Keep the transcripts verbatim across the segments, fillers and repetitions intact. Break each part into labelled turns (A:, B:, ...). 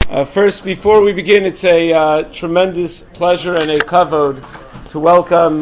A: Uh, first, before we begin, it's a uh, tremendous pleasure and a kavod to welcome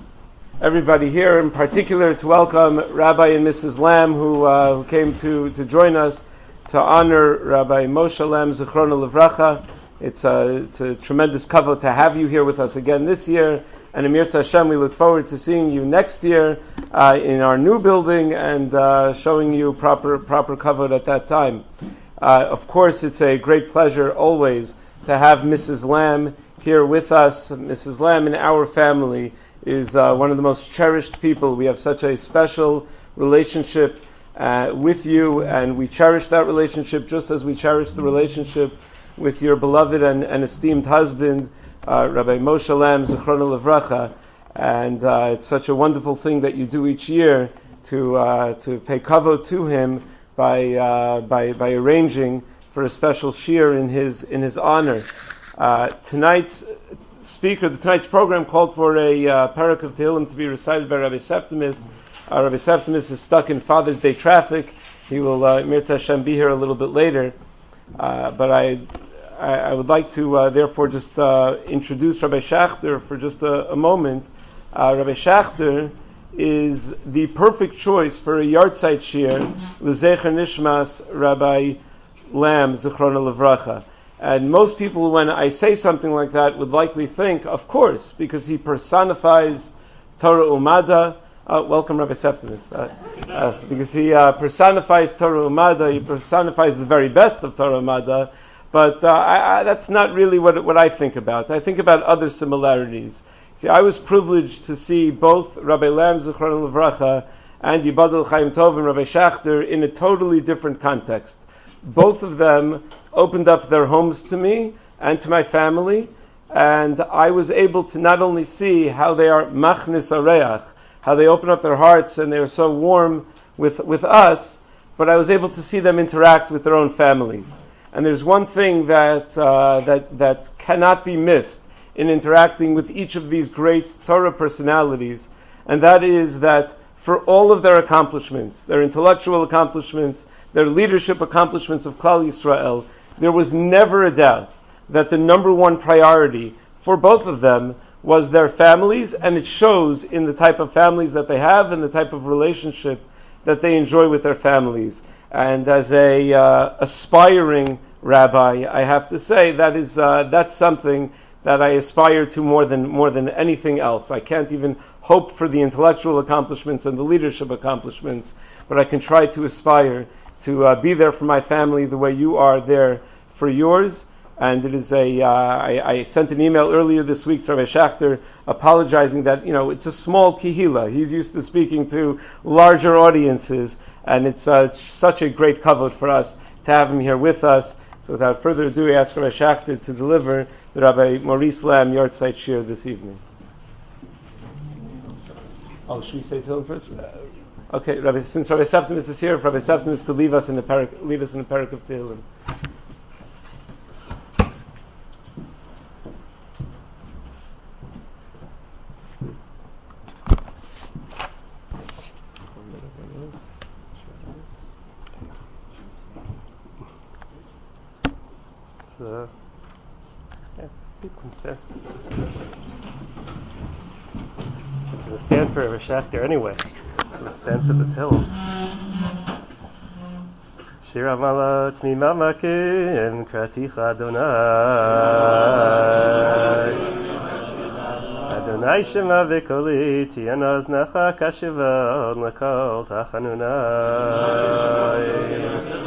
A: everybody here, in particular to welcome Rabbi and Missus Lamb, who, uh, who came to, to join us to honor Rabbi Moshe Lamb, Zichrono Livracha. It's a, it's a tremendous kavod to have you here with us again this year, and Amir Hashem, we look forward to seeing you next year uh, in our new building and uh, showing you proper proper kavod at that time. Uh, of course, it's a great pleasure always to have Missus Lamb here with us. Missus Lamb in our family is uh, one of the most cherished people. We have such a special relationship uh, with you, and we cherish that relationship just as we cherish the relationship with your beloved and, and esteemed husband, uh, Rabbi Moshe Lamb, Zichrono Livracha. And uh, it's such a wonderful thing that you do each year to uh, to pay kavod to him by uh, by by arranging for a special shir in his in his honor. Uh, tonight's speaker, the tonight's program called for a uh, parak of Tehillim to be recited by Rabbi Septimus. Uh, Rabbi Septimus is stuck in Father's Day traffic. He will, uh, Mirza Hashem, be here a little bit later. Uh, but I, I I would like to uh, therefore just uh, introduce Rabbi Schachter for just a, a moment. Uh, Rabbi Schachter is the perfect choice for a yahrzeit shir l'zecher nishmas Rabbi Lamb Zichrono Livracha. And most people, when I say something like that, would likely think, of course, because he personifies Torah Umada. Uh, welcome, Rabbi Septimus. Uh, uh, because he uh, personifies Torah Umada, he personifies the very best of Torah Umada. But uh, I, I, that's not really what what I think about. I think about other similarities. See, I was privileged to see both Rabbi Lamb Zichrono Livracha and Yibadel Chaim Tov and Rabbi Schachter in a totally different context. Both of them opened up their homes to me and to my family, and I was able to not only see how they are machnis areach, how they open up their hearts and they are so warm with with us, but I was able to see them interact with their own families. And there's one thing that uh, that that cannot be missed in interacting with each of these great Torah personalities, and that is that for all of their accomplishments, their intellectual accomplishments, their leadership accomplishments of Klal Yisrael, there was never a doubt that the number one priority for both of them was their families, and it shows in the type of families that they have and the type of relationship that they enjoy with their families. And as a uh, aspiring rabbi, I have to say that is uh, that's something that I aspire to more than more than anything else. I can't even hope for the intellectual accomplishments and the leadership accomplishments, but I can try to aspire to uh, be there for my family the way you are there for yours. And it is a. Uh, I, I sent an email earlier this week to Rabbi Schachter apologizing that you know it's a small kihila. He's used to speaking to larger audiences, and it's uh, such a great kavod for us to have him here with us. So without further ado, I ask Rabbi Schachter to deliver the Rabbi Maurice Lamb yahrzeit shir this evening. Oh, should we say Tehillim first? Okay, Rabbi, since Rabbi Septimus is here, if Rabbi Septimus could lead us in the parak, lead us in the parak of Tehillim. Uh, yeah, you can stand. I'm going to stand for Rabbi Schachter anyway. I'm going to stand for the Tehillim. Shir Amalot Mimamakim Kraticha Adonai Adonai Shema V'Koli Tiyana Oznacha Kashiva Od L'Kol Tachanunai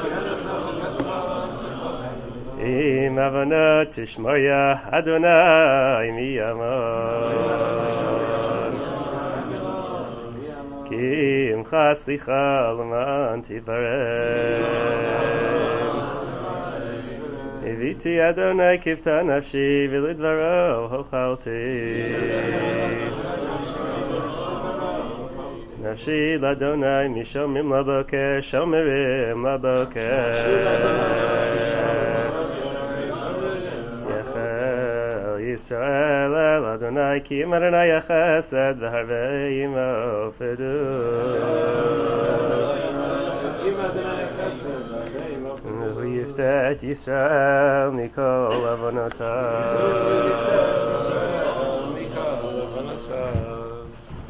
A: Im Avonot Tishmoya Adonai Miyamon Ki Imcha Slicha L'man Tibarem Iviti Adonai Kifta Nafshi V'Lidvaro Hochalti Nafshi L'Adonai Mishomim Laboker Shomerim Laboker Yisrael El Adonai Ki Im Adonai Chesed V'Harvei Imo Fidus
B: Yiftet Yisrael Mikol Avonotav.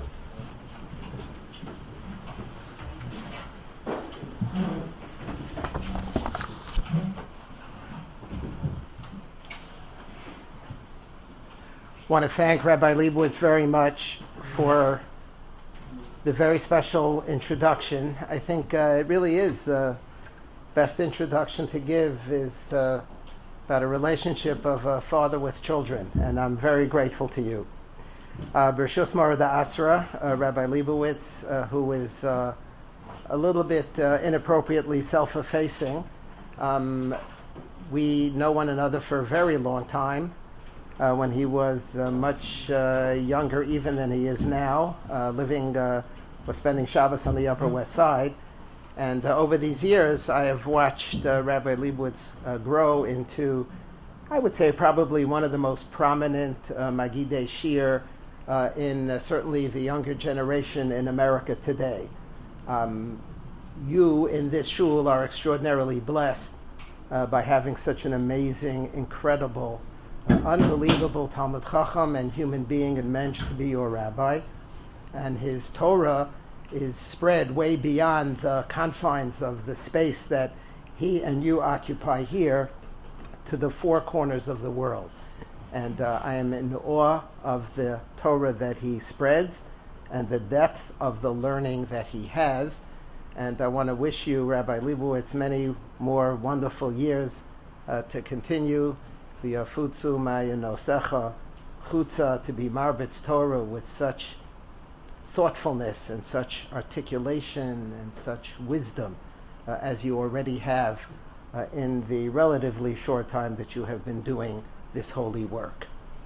C: I want to thank Rabbi Leibowitz very much for the very special introduction. I think uh, it really is the best introduction to give is uh, about a relationship of a father with children, and I'm very grateful to you. Uh, Bershus Marada Asra, uh, Rabbi Leibowitz, uh, who is uh, a little bit uh, inappropriately self-effacing. Um, we know one another for a very long time. Uh, when he was uh, much uh, younger even than he is now, uh, living uh, or spending Shabbos on the Upper West Side. And uh, over these years, I have watched uh, Rabbi Leibowitz uh, grow into, I would say, probably one of the most prominent uh, Magidei Shir uh, in uh, certainly the younger generation in America today. Um, you in this shul are extraordinarily blessed uh, by having such an amazing, incredible, Uh, unbelievable Talmud Chacham and human being and mensch to be your rabbi, and his Torah is spread way beyond the confines of the space that he and you occupy here to the four corners of the world. And uh, I am in awe of the Torah that he spreads and the depth of the learning that he has. And I want to wish you, Rabbi Leibowitz, many more wonderful years uh, to continue V'yafutzu ma'yanosecha chutza, to be marbitz Torah with such thoughtfulness and such articulation and such wisdom uh, as you already have uh, in the relatively short time that you have been doing this holy work.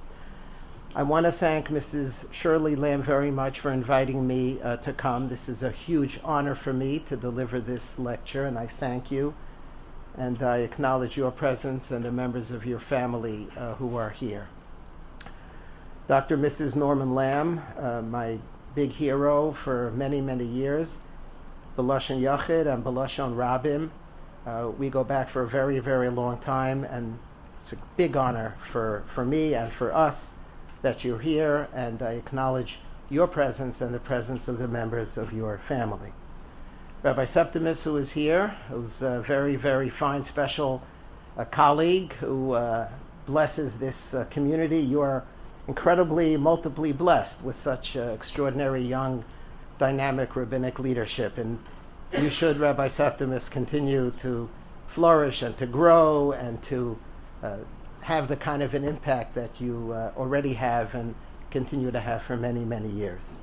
C: I want to thank Missus Shirley Lamb very much for inviting me uh, to come. This is a huge honor for me to deliver this lecture, and I thank you. And I acknowledge your presence and the members of your family uh, who are here. Doctor and Missus Norman Lamb, uh, my big hero for many, many years, B'lashon Yachid and B'lashon Rabim. Uh, we go back for a very, very long time, and it's a big honor for, for me and for us that you're here, and I acknowledge your presence and the presence of the members of your family. Rabbi Septimus, who is here, who's a very, very fine, special uh, colleague who uh, blesses this uh, community. You are incredibly, multiply blessed with such uh, extraordinary young, dynamic rabbinic leadership. And you should, Rabbi Septimus, continue to flourish and to grow and to uh, have the kind of an impact that you uh, already have and continue to have for many, many years.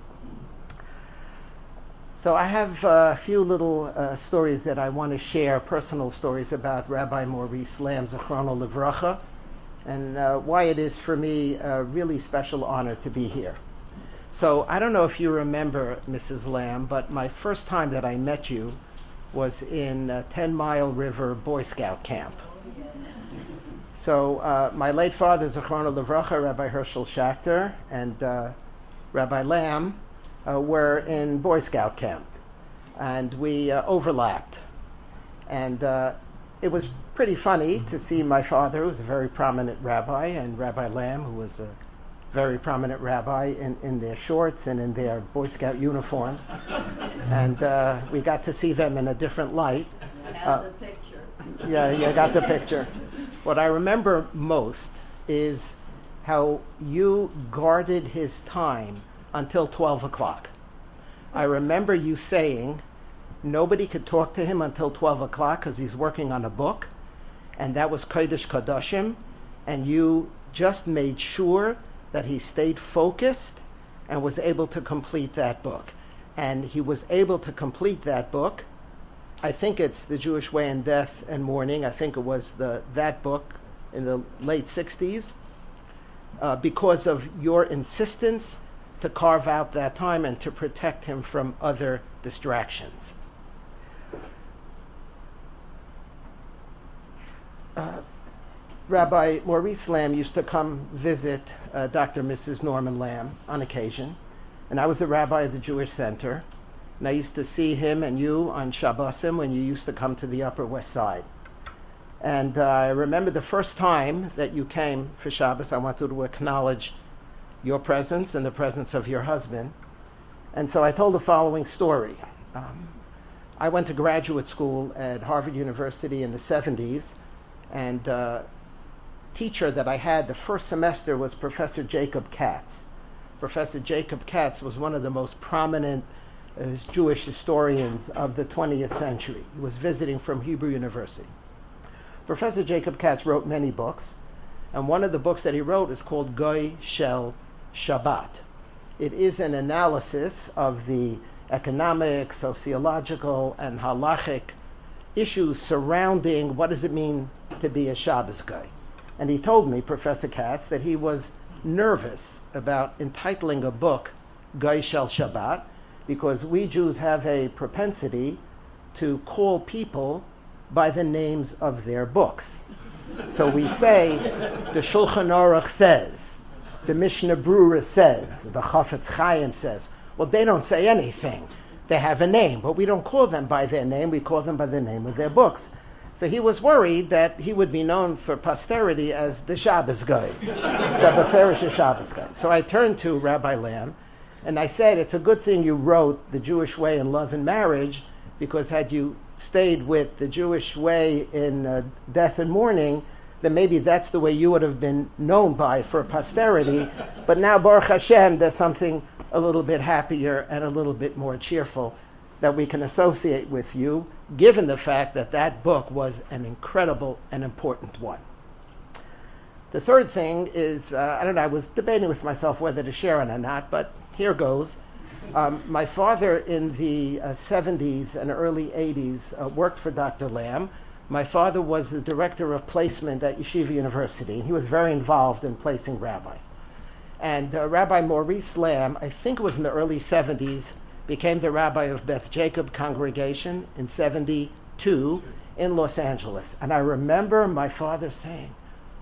C: So I have a few little uh, stories that I want to share, personal stories about Rabbi Maurice Lamb, Zichrono Livracha, and uh, why it is for me a really special honor to be here. So I don't know if you remember, Missus Lamb, but my first time that I met you was in uh, Ten Mile River Boy Scout camp. So uh, my late father, Zichrono Livracha, Rabbi Herschel Schachter, and uh, Rabbi Lamb, Uh, were in Boy Scout camp, and we uh, overlapped. And uh, it was pretty funny to see my father, who was a very prominent rabbi, and Rabbi Lamb, who was a very prominent rabbi, in, in their shorts and in their Boy Scout uniforms. And uh, we got to see them in a different light.
D: I have uh, the picture.
C: Yeah, you got the picture. What I remember most is how you guarded his time until twelve o'clock. I remember you saying nobody could talk to him until twelve o'clock because he's working on a book, and that was Kodesh Kodashim, and you just made sure that he stayed focused and was able to complete that book. And he was able to complete that book. I think it's The Jewish Way in Death and Mourning. I think it was the that book in the late sixties, uh, because of your insistence to carve out that time and to protect him from other distractions. Uh, Rabbi Maurice Lamb used to come visit uh, Doctor and Missus Norman Lamb on occasion, and I was the rabbi of the Jewish Center, and I used to see him and you on Shabbosim when you used to come to the Upper West Side. And uh, I remember the first time that you came for Shabbos, I wanted to acknowledge your presence and the presence of your husband. And so I told the following story. Um, I went to graduate school at Harvard University in the seventies, and uh, teacher that I had the first semester was Professor Jacob Katz. Professor Jacob Katz was one of the most prominent uh, Jewish historians of the twentieth century. He was visiting from Hebrew University. Professor Jacob Katz wrote many books, and one of the books that he wrote is called Goy Shel Shabbat. It is an analysis of the economic, sociological, and halachic issues surrounding what does it mean to be a Shabbos guy. And he told me, Professor Katz, that he was nervous about entitling a book Goy Shel Shabbat because we Jews have a propensity to call people by the names of their books. So we say, the Shulchan Aruch says, the Mishnah Brura says, the Chafetz Chaim says. Well, they don't say anything. They have a name, but we don't call them by their name. We call them by the name of their books. So he was worried that he would be known for posterity as the Shabbos guy. Sabaferish Shabbos guy. So I turned to Rabbi Lamb, and I said, it's a good thing you wrote The Jewish Way in Love and Marriage, because had you stayed with the Jewish way in uh, death and mourning, then maybe that's the way you would have been known by for posterity. But now, Baruch Hashem, there's something a little bit happier and a little bit more cheerful that we can associate with you, given the fact that that book was an incredible and important one. The third thing is, uh, I don't know, I was debating with myself whether to share it or not, but here goes. Um, my father in the uh, seventies and early eighties uh, worked for Doctor Lamb. My father was the director of placement at Yeshiva University, and he was very involved in placing rabbis. And uh, Rabbi Maurice Lamb, I think it was in the early seventies, became the rabbi of Beth Jacob congregation in seventy-two in Los Angeles. And I remember my father saying,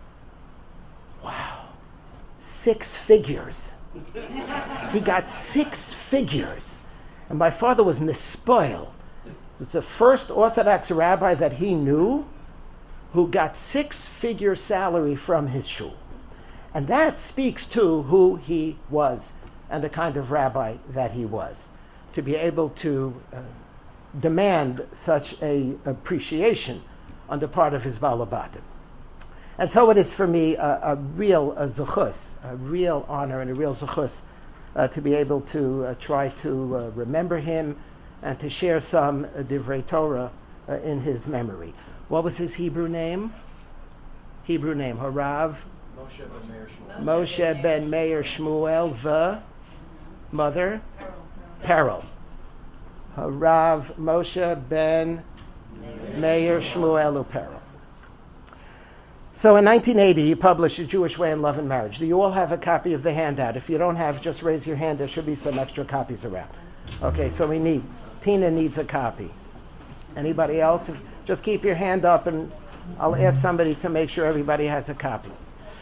C: wow, six figures. He got six figures. And my father was nispoil. It was the first Orthodox rabbi that he knew who got six-figure salary from his shul. And that speaks to who he was and the kind of rabbi that he was, to be able to uh, demand such a appreciation on the part of his balabatim. And so it is for me a, a real a zechus, a real honor and a real zechus uh, to be able to uh, try to uh, remember him and to share some uh, divrei Torah uh, in his memory. What was his Hebrew name? Hebrew name, Harav
D: Moshe ben Meir Shmuel.
C: Moshe ben Meir Shmuel, the mother? Peril. Harav Moshe ben Meir Shmuel Peril. So in nineteen eighty, he published A Jewish Way in Love and Marriage. Do you all have a copy of the handout? If you don't have, just raise your hand. There should be some extra copies around. Okay, so we need, Tina needs a copy. Anybody else? Just keep your hand up and I'll ask somebody to make sure everybody has a copy.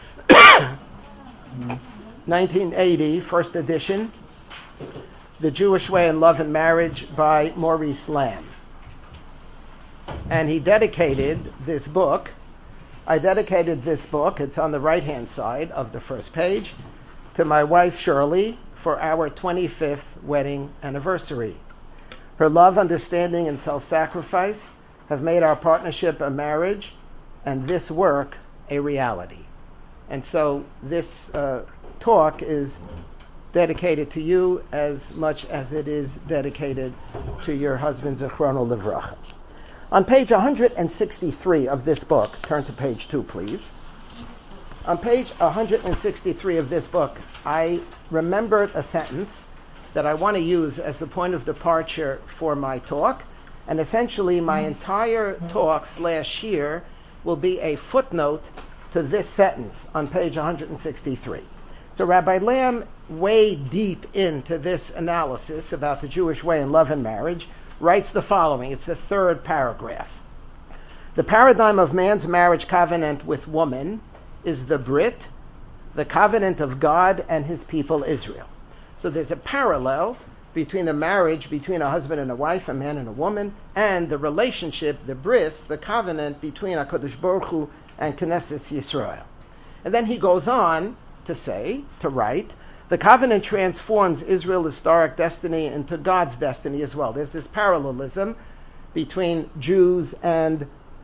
C: nineteen eighty, first edition, The Jewish Way in Love and Marriage by Maurice Lamb. And he dedicated this book, I dedicated this book, it's on the right-hand side of the first page, to my wife Shirley for our twenty-fifth wedding anniversary. Her love, understanding, and self-sacrifice have made our partnership a marriage and this work a reality. And so this uh, talk is dedicated to you as much as it is dedicated to your husband, Zichrono Livracha. On page one hundred sixty-three of this book, turn to page two, please. On page one hundred sixty-three of this book, I remembered a sentence that I want to use as the point of departure for my talk, and essentially my entire talk slash year will be a footnote to this sentence on page one hundred sixty-three. So Rabbi Lamb, way deep into this analysis about the Jewish way in love and marriage, writes the following. It's the third paragraph. The paradigm of man's marriage covenant with woman is the Brit, the covenant of God and his people Israel. So there's a parallel between the marriage between a husband and a wife, a man and a woman, and the relationship, the bris, the covenant between HaKadosh Baruch Hu and Knesset Yisrael. And then he goes on to say, to write, the covenant transforms Israel's historic destiny into God's destiny as well. There's this parallelism between Jews and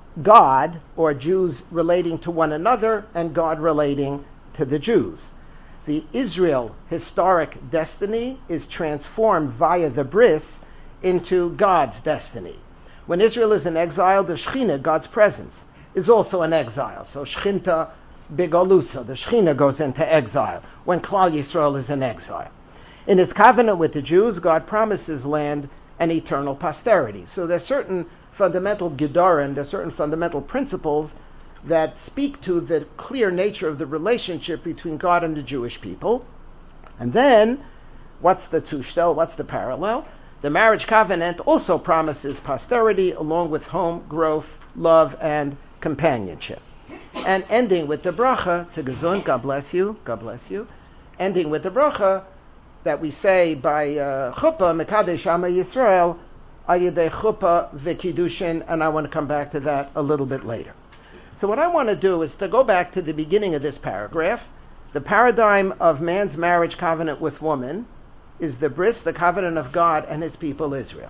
C: God, or Jews relating to one another and God relating to the Jews. The Israel historic destiny is transformed via the bris into God's destiny. When Israel is in exile, the Shekhinah, God's presence, is also in exile. So Shechinta Bigolusa, the Shekhinah goes into exile when Klal Yisrael is in exile. In his covenant with the Jews, God promises land and eternal posterity. So there's certain fundamental gedarim, there's certain fundamental principles that speak to the clear nature of the relationship between God and the Jewish people. And then, what's the tushtel, what's the parallel? The marriage covenant also promises posterity along with home, growth, love, and companionship. And ending with the bracha, tzegazun, God bless you, God bless you, ending with the bracha that we say by uh, chuppah, mekadesh ama Yisrael, ayidei chuppah v'kiddushin, and I want to come back to that a little bit later. So what I want to do is to go back to the beginning of this paragraph. The paradigm of man's marriage covenant with woman is the bris, the covenant of God and his people Israel.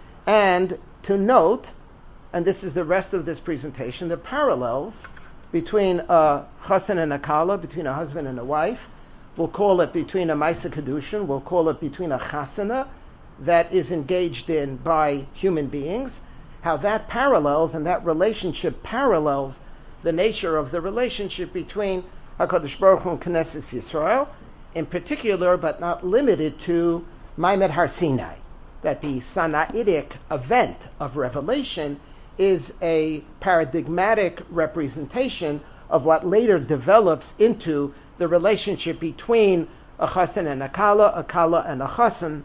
C: And to note, and this is the rest of this presentation, the parallels between a chassan and a kala, between a husband and a wife. We'll call it between a maisa kedushin, we'll call it between a chasana that is engaged in by human beings, how that parallels and that relationship parallels the nature of the relationship between HaKadosh Baruch Hu and Knesset Yisrael, in particular, but not limited to Maimed Har Sinai, that the Sinaitic event of revelation is a paradigmatic representation of what later develops into the relationship between a chassan and a kala, a kala and a chassan,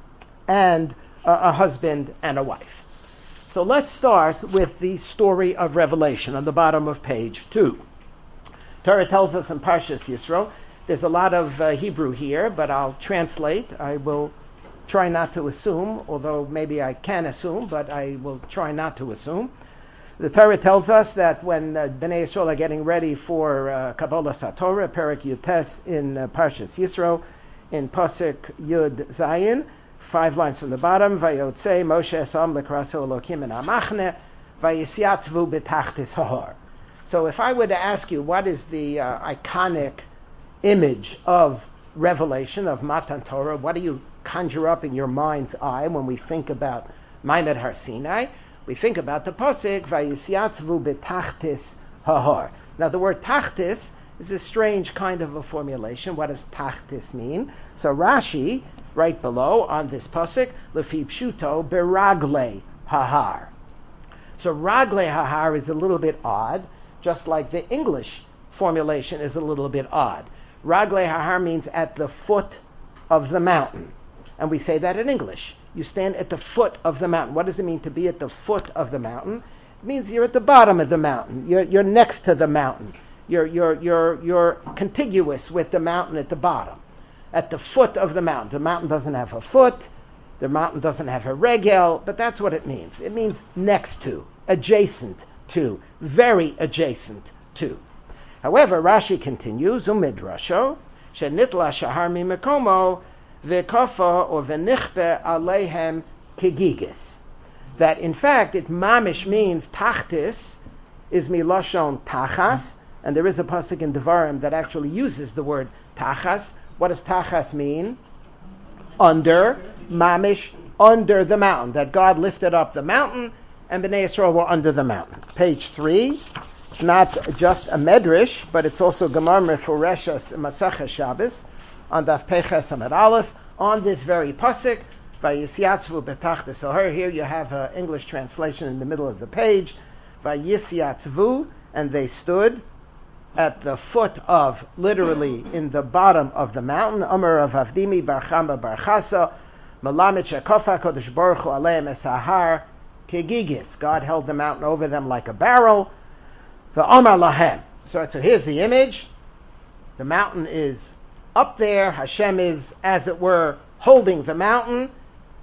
C: and a, a husband and a wife. So let's start with the story of Revelation on the bottom of page two. Torah tells us in Parshas Yisro, there's a lot of uh, Hebrew here, but I'll translate. I will try not to assume, although maybe I can assume, but I will try not to assume. The Torah tells us that when uh, Bnei Yisrael are getting ready for uh, Kabbalah Satorah, Perek Yutes in uh, Parshas Yisro, in Pasuk Yud Zayin, five lines from the bottom, Vayotze Moshe Esam Lekraso Elokim and Amachne, Vayisyatzvu Betachtis Hahor. So if I were to ask you what is the uh, iconic image of Revelation, of Matan Torah, what do you conjure up in your mind's eye when we think about Maimed Har Sinai? We think about the Pasuk, Vayisyatzvu Betachtis Hahor. Now the word Tachtis is a strange kind of a formulation. What does Tachtis mean? So Rashi, right below on this pasuk, lefi pshuto beragle hahar. So ragle hahar is a little bit odd, just like the English formulation is a little bit odd. Ragle hahar means at the foot of the mountain, and we say that in English. You stand at the foot of the mountain. What does it mean to be at the foot of the mountain? It means you're at the bottom of the mountain. You're you're next to the mountain. You're you're you're you're contiguous with the mountain at the bottom. At the foot of the mountain. The mountain doesn't have a foot, the mountain doesn't have a regel, but that's what it means. It means next to, adjacent to, very adjacent to. However, Rashi continues, Umidrasho, shenitla shahar mimekomo, v'kofa or v'nichpe alehem kegigis. That in fact, it mamish means tachtis, is milashon tachas, and there is a pasuk in Devarim that actually uses the word tachas. What does tachas mean? Under, mamish, under the mountain. That God lifted up the mountain, and Bnei Yisrael were under the mountain. Page three. It's not just a medrash, but it's also Gemar Meforeshas Masechah Shabbos on Daf Peches Amud Aleph on this very pasuk. Vayisyatzvu betachtis hahor. Here you have an English translation in the middle of the page. Vayisyatzvu, and they stood at the foot of, literally in the bottom of the mountain. Amar of Avdimi bar Chama bar Chasa, Malamit shekofa kodesh baruch hu aleim esahar kegigis. God held the mountain over them like a barrel. The Amar lahem. So, so here's the image. The mountain is up there. Hashem is, as it were, holding the mountain,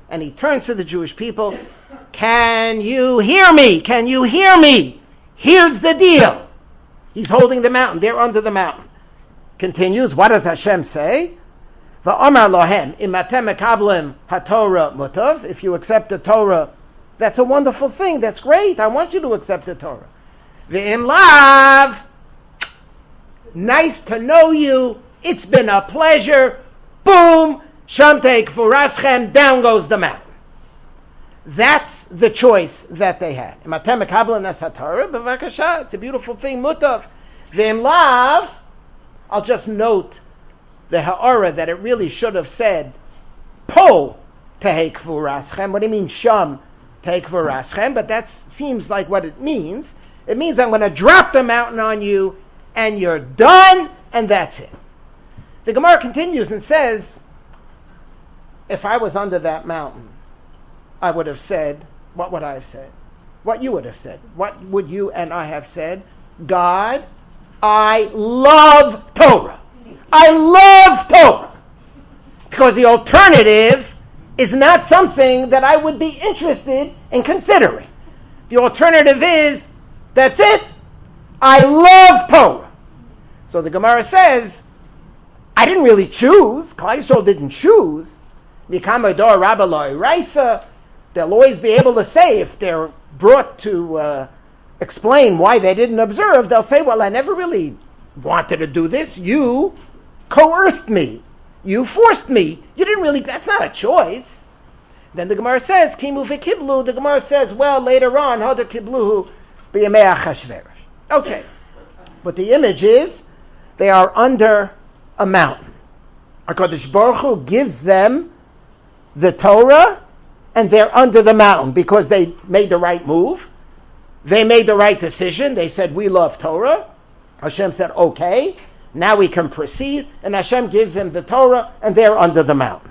C: And he turns to the Jewish people, can you hear me? Can you hear me? Here's the deal. He's holding the mountain. They're under the mountain. Continues, what does Hashem say? Va'omar lohem, im atem mekablim haTorah mutav. If you accept the Torah, that's a wonderful thing. That's great. I want you to accept the Torah. Ve'im lav, nice to know you. It's been a pleasure. Boom, shamtei kfuraschem, down goes the mountain. That's the choice that they had. Im atem mekablim es haTorah, b'vakasha. It's a beautiful thing. Mutav. Ve'im lav, I'll just note the ha'ara that it really should have said po tehei kfuraschem. What do you mean sham tehei kfuraschem? But that seems like what it means. It means I'm going to drop the mountain on you and you're done and that's it. The Gemara continues and says, if I was under that mountain, I would have said, what would I have said? What you would have said. What would you and I have said? God, I love Torah. I love Torah. Because the alternative is not something that I would be interested in considering. The alternative is, that's it. I love Torah. So the Gemara says, I didn't really choose. Klal Yisrael didn't choose. They'll always be able to say, if they're brought to uh, explain why they didn't observe, they'll say, well, I never really wanted to do this. You coerced me. You forced me. You didn't really, that's not a choice. Then the Gemara says, Kimu v'kiblu, the Gemara says, well, later on, Hoda kibluhu b'yamei Achashverosh. Okay. But the image is, they are under a mountain. HaKadosh Baruch Hu gives them the Torah, and they're under the mountain because they made the right move. They made the right decision. They said, we love Torah. Hashem said, okay, now we can proceed. And Hashem gives them the Torah, and they're under the mountain.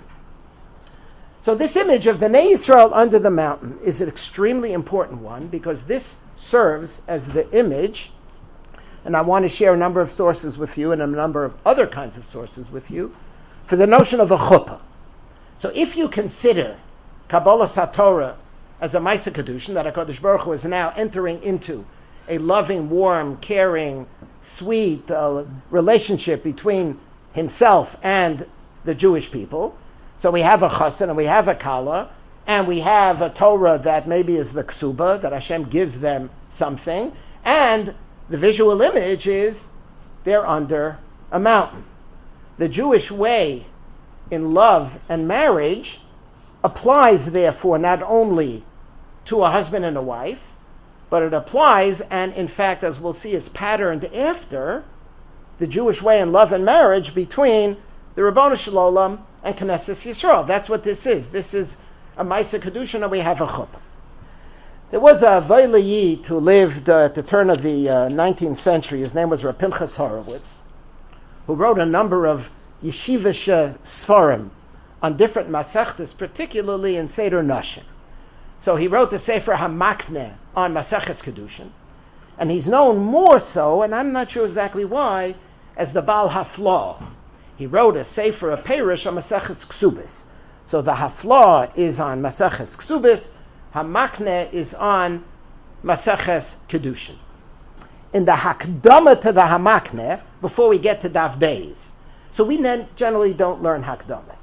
C: So this image of the Bnei Yisrael under the mountain is an extremely important one because this serves as the image, and I want to share a number of sources with you and a number of other kinds of sources with you, for the notion of a chuppah. So if you consider Kabbalah Satorah as a Maisa Kedushin, that HaKadosh Baruch Hu is now entering into a loving, warm, caring, sweet uh, relationship between himself and the Jewish people. So we have a chassan and we have a kala, and we have a Torah that maybe is the ksuba, that Hashem gives them something, and the visual image is they're under a mountain. The Jewish way in love and marriage applies, therefore, not only to a husband and a wife, but it applies, and in fact, as we'll see, is patterned after the Jewish way in love and marriage between the Ribono Shel Olam and Knesset Yisrael. That's what this is. This is a Maisa Kedushin, and we have a chuppah. There was a Voile Yid who lived uh, at the turn of the uh, nineteenth century. His name was Rav Pinchas Horowitz, who wrote a number of yeshivish sfarim on different masechtas, particularly in Seder Nashim. So he wrote the Sefer HaMakneh on Maseches Kedushin, and he's known more so, and I'm not sure exactly why, as the Baal Haflah. He wrote a Sefer, a Perush on Maseches Ksubis. So the Haflah is on Maseches Ksubis, HaMakneh is on Maseches Kedushin. In the Hakdama to the HaMakneh, before we get to Daf Beis, so we generally don't learn Hakdamas.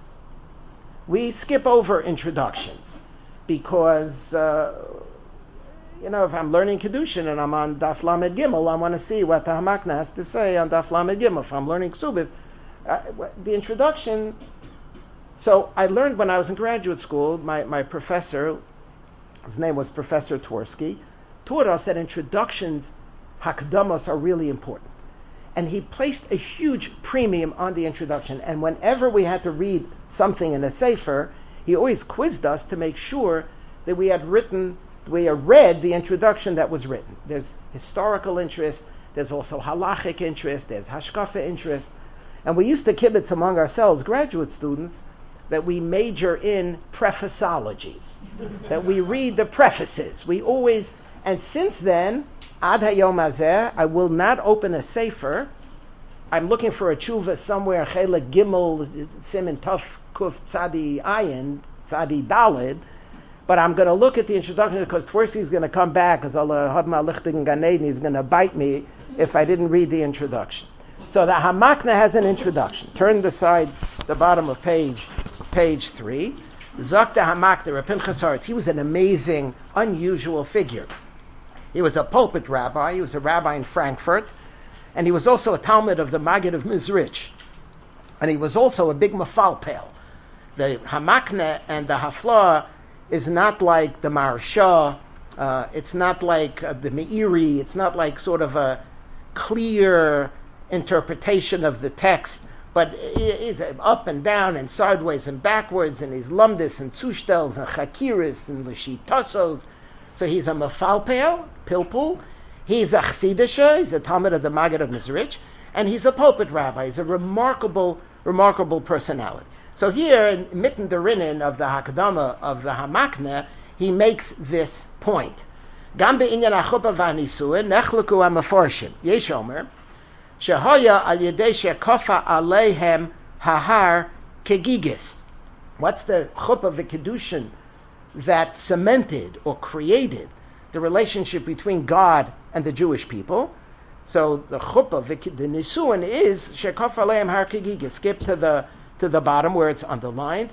C: We skip over introductions because, uh, you know, if I'm learning Kedushin and I'm on Daf Lamed Gimel, I want to see what the HaMakneh has to say on Daf Lamed Gimel. If I'm learning Ksubis, uh, the introduction. So I learned when I was in graduate school, my, my professor, his name was Professor Tversky, taught us that introductions, Hakdamos, are really important. And he placed a huge premium on the introduction. And whenever we had to read something in a sefer, he always quizzed us to make sure that we had written, we had read the introduction that was written. There's historical interest, there's also halachic interest, there's hashkafa interest. And we used to kibitz among ourselves, graduate students, that we major in prefacology, that we read the prefaces. We always, and since then, Ad hayom hazeh, I will not open a sefer. I'm looking for a tshuva somewhere, Chelek Gimel, Siman Tov Kuf Tzadi Ayin, Tzadi Dalid, but I'm going to look at the introduction because Tversky is going to come back because Allah Hadma Lichtig Gan Eden is going to bite me if I didn't read the introduction. So the Hamakna has an introduction. Turn the side, the bottom of page, page three. Zok the Hamakna, Reb Pinchas Haretz. He was an amazing, unusual figure. He was a pulpit rabbi. He was a rabbi in Frankfurt, and he was also a Talmud of the Maggid of Mizrich, and he was also a big mafalpel. The Hamakna and the Hafla is not like the Maharsha. Uh, it's not like uh, the Meiri. It's not like sort of a clear interpretation of the text, but he's up and down and sideways and backwards, and he's lumdis and zushtels and chakiris and lashitasos. So he's a mafalpel, pilpul. He's a chsidisha. He's a talmid of the Maggid of Mizrich, and he's a pulpit rabbi. He's a remarkable, remarkable personality. So here, in mitten derinin of the Hakadama of the Hamakna, he makes this point. Gam be'inyan hachuppah v'hanisuin nechluku ha'meforshim. Yesh omer shehoya al yedei shekofa aleihem hahar kegigis. What's the chuppah v'kedushin that cemented or created the relationship between God and the Jewish people? So the chuppah, the nisuin is shekofa aleihem har kegigis. Skip to the to the bottom where it's underlined.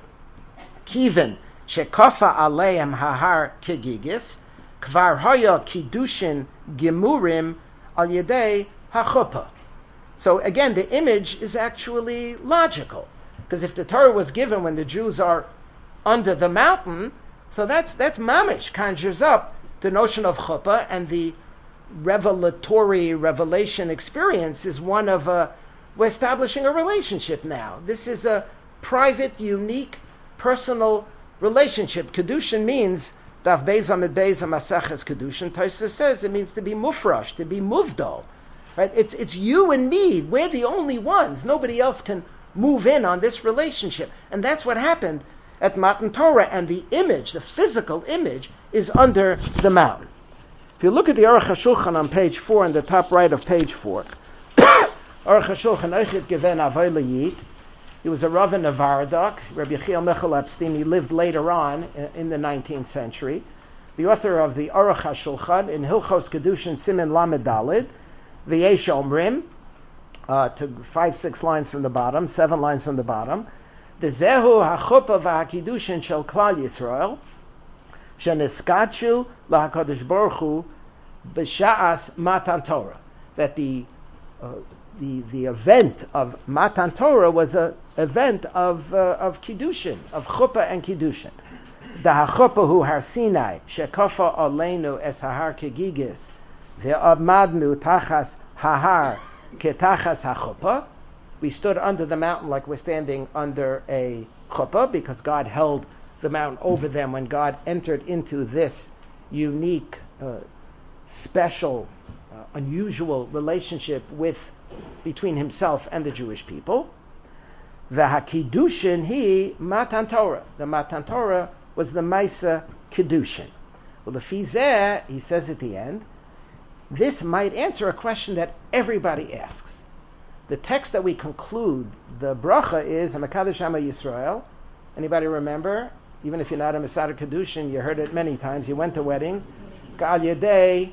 C: Kivin shekofa aleihem hahar kegigis kvar hoya kidushin gemurim al yedei hachuppah. So again, the image is actually logical, because if the Torah was given when the Jews are under the mountain, so that's that's mamish, conjures up the notion of chuppah, and the revelatory revelation experience is one of a, we're establishing a relationship now. This is a private, unique, personal relationship. Kedushin means, Daf Beis Amid Beis Maseches Kedushin, Tosfos says it means to be mufrash, to be muvdal. Right? It's it's you and me. We're the only ones. Nobody else can move in on this relationship. And that's what happened at Matan Torah. And the image, the physical image, is under the mountain. If you look at the Aruch HaShulchan on page four, in the top right of page four, Aruch HaShulchan Oichet Geven Avoy L'Yid. He was a Rav in Navaradok, Rabbi Yechiel Michal Epstein. He lived later on in the nineteenth century. The author of the Aruch HaShulchan in Hilchos Kedushin Siman Lamed Dalid, V'yesh Omrim, uh, to five, six lines from the bottom, seven lines from the bottom. The Zehu HaChuppah VaHaKidushin Shel Klal Yisrael, Sheniskachu LaHaKadosh Baruch Hu B'Sha'as Matan Torah. That the uh, the the event of Matan Torah was an event of uh, of Kiddushin, of Chuppah and Kiddushin. The HaChuppah Hu Har Sinai Shekofa Aleinu Es Hahar Kegigis Ve'amadnu Tachas Hahar Ketachas HaChuppah. We stood under the mountain like we're standing under a chuppah, because God held the mountain over them when God entered into this unique, uh, special, uh, unusual relationship with between himself and the Jewish people. The Hakidushin he Matan Torah. The Matan Torah was the Maisa Kiddushin. Well, the Fizeh, he says at the end, this might answer a question that everybody asks. The text that we conclude the bracha is Hamakadosh Shama Yisrael. Anybody remember? Even if you're not a Masada Kedushin, you heard it many times. You went to weddings. Kal Yedei.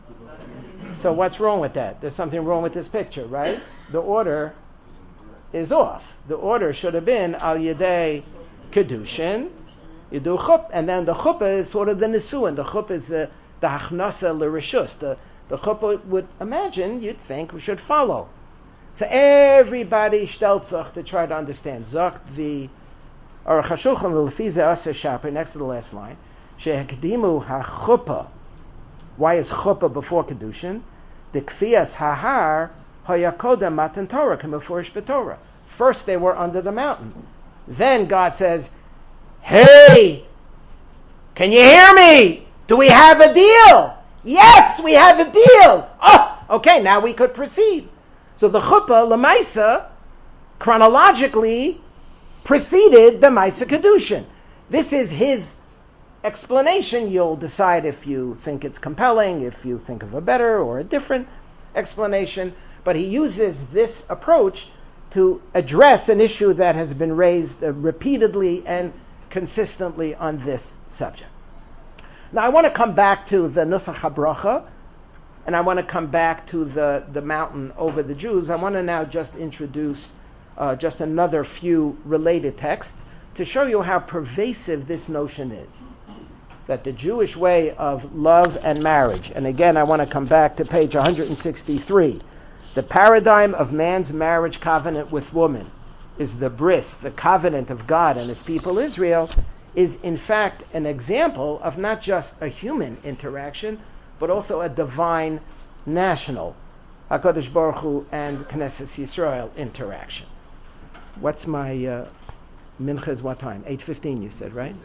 C: So what's wrong with that? There's something wrong with this picture, right? The order is off. The order should have been Al Yedei Kedushin. You do chup, and then the chuppah is sort of the nisuin. The chuppah is the the hachnasa l'rishus. The the chuppah would imagine, you'd think, we should follow. So everybody steltzach to try to understand. Zok the Aruch HaShulchan v'lefize asa shaper, next to the last line. Shehekdimu hachuppah. Why is chuppah before kedushin? The kfiyas hahar hayakoda matan Torah k'mefurish b'Torah. First they were under the mountain. Then God says, "Hey, can you hear me? Do we have a deal?" Yes, we have a deal. Oh, okay, now we could proceed. So the chuppah, Lamaisa, chronologically preceded the Maisa Kedushin. This is his explanation. You'll decide if you think it's compelling, if you think of a better or a different explanation. But he uses this approach to address an issue that has been raised uh, repeatedly and consistently on this subject. Now I want to come back to the Nusach HaBracha, and I want to come back to the, the mountain over the Jews. I want to now just introduce uh, just another few related texts to show you how pervasive this notion is. That the Jewish way of love and marriage, and again I want to come back to page one hundred sixty-three, the paradigm of man's marriage covenant with woman is the bris, the covenant of God and his people Israel, is in fact an example of not just a human interaction, but also a divine national HaKadosh Baruch Hu and Knesset Yisrael interaction. What's my uh, mincha is what time? eight fifteen you said, right?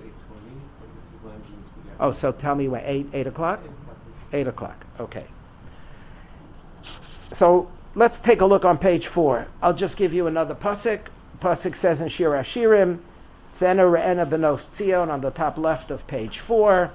C: Oh, so tell me what, eight, eight o'clock? eight o'clock, okay. So let's take a look on page four. I'll just give you another pasuk. Pasuk says in Shir Hashirim, Tzena Re'ena Benos Tzion, on the top left of page four,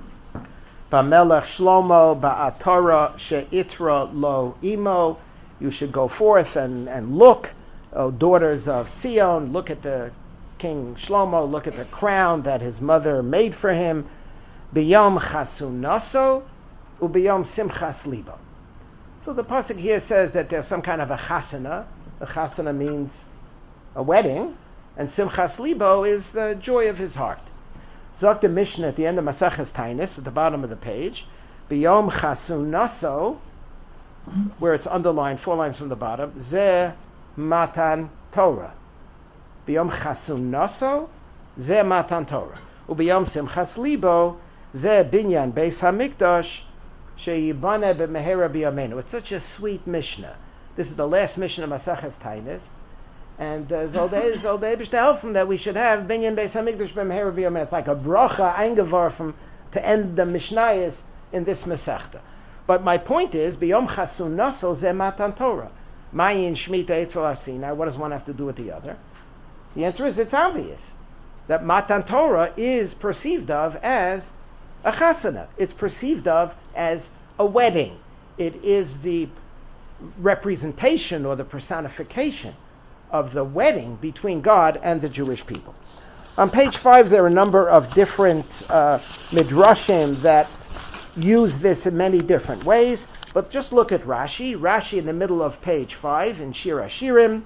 C: Ba'melech Shlomo Ba'atora She'itra Lo Imo, you should go forth and, and look, O daughters of Tzion, look at the King Shlomo, look at the crown that his mother made for him, B'yom Chasunaso, U'b'yom Simchas Libo. So the pasuk here says that there's some kind of a chasana. A chasana means a wedding, and Simchas Libo is the joy of his heart. Zok the Mishnah at the end of Maseches Tainis, at the bottom of the page, B'yom Chasunaso, where it's underlined four lines from the bottom, Zeh Matan Torah. B'yom Chasunaso, Zeh Matan Torah. U'b'yom Simchas Libo, Zeh Binyan Beis HaMikdash, Sheyibane b'mehera b'yameinu. It's such a sweet Mishnah. This is the last Mishnah of Maseches Tainis, and Zoldei Zoldei to help from that we should have Binyan Beis Hamikdash b'mehera b'yameinu. It's like a bracha eingevar from to end the Mishnayos in this Masechta. But my point is, b'yom chasunaso zeh matan Torah. Mayin shmita etzel arsina. What does one have to do with the other? The answer is it's obvious that matan Torah is perceived of as a chasana. It's perceived of as a wedding. It is the representation or the personification of the wedding between God and the Jewish people. On page five, there are a number of different uh, midrashim that use this in many different ways, but just look at Rashi. Rashi in the middle of page five in Shir Hashirim,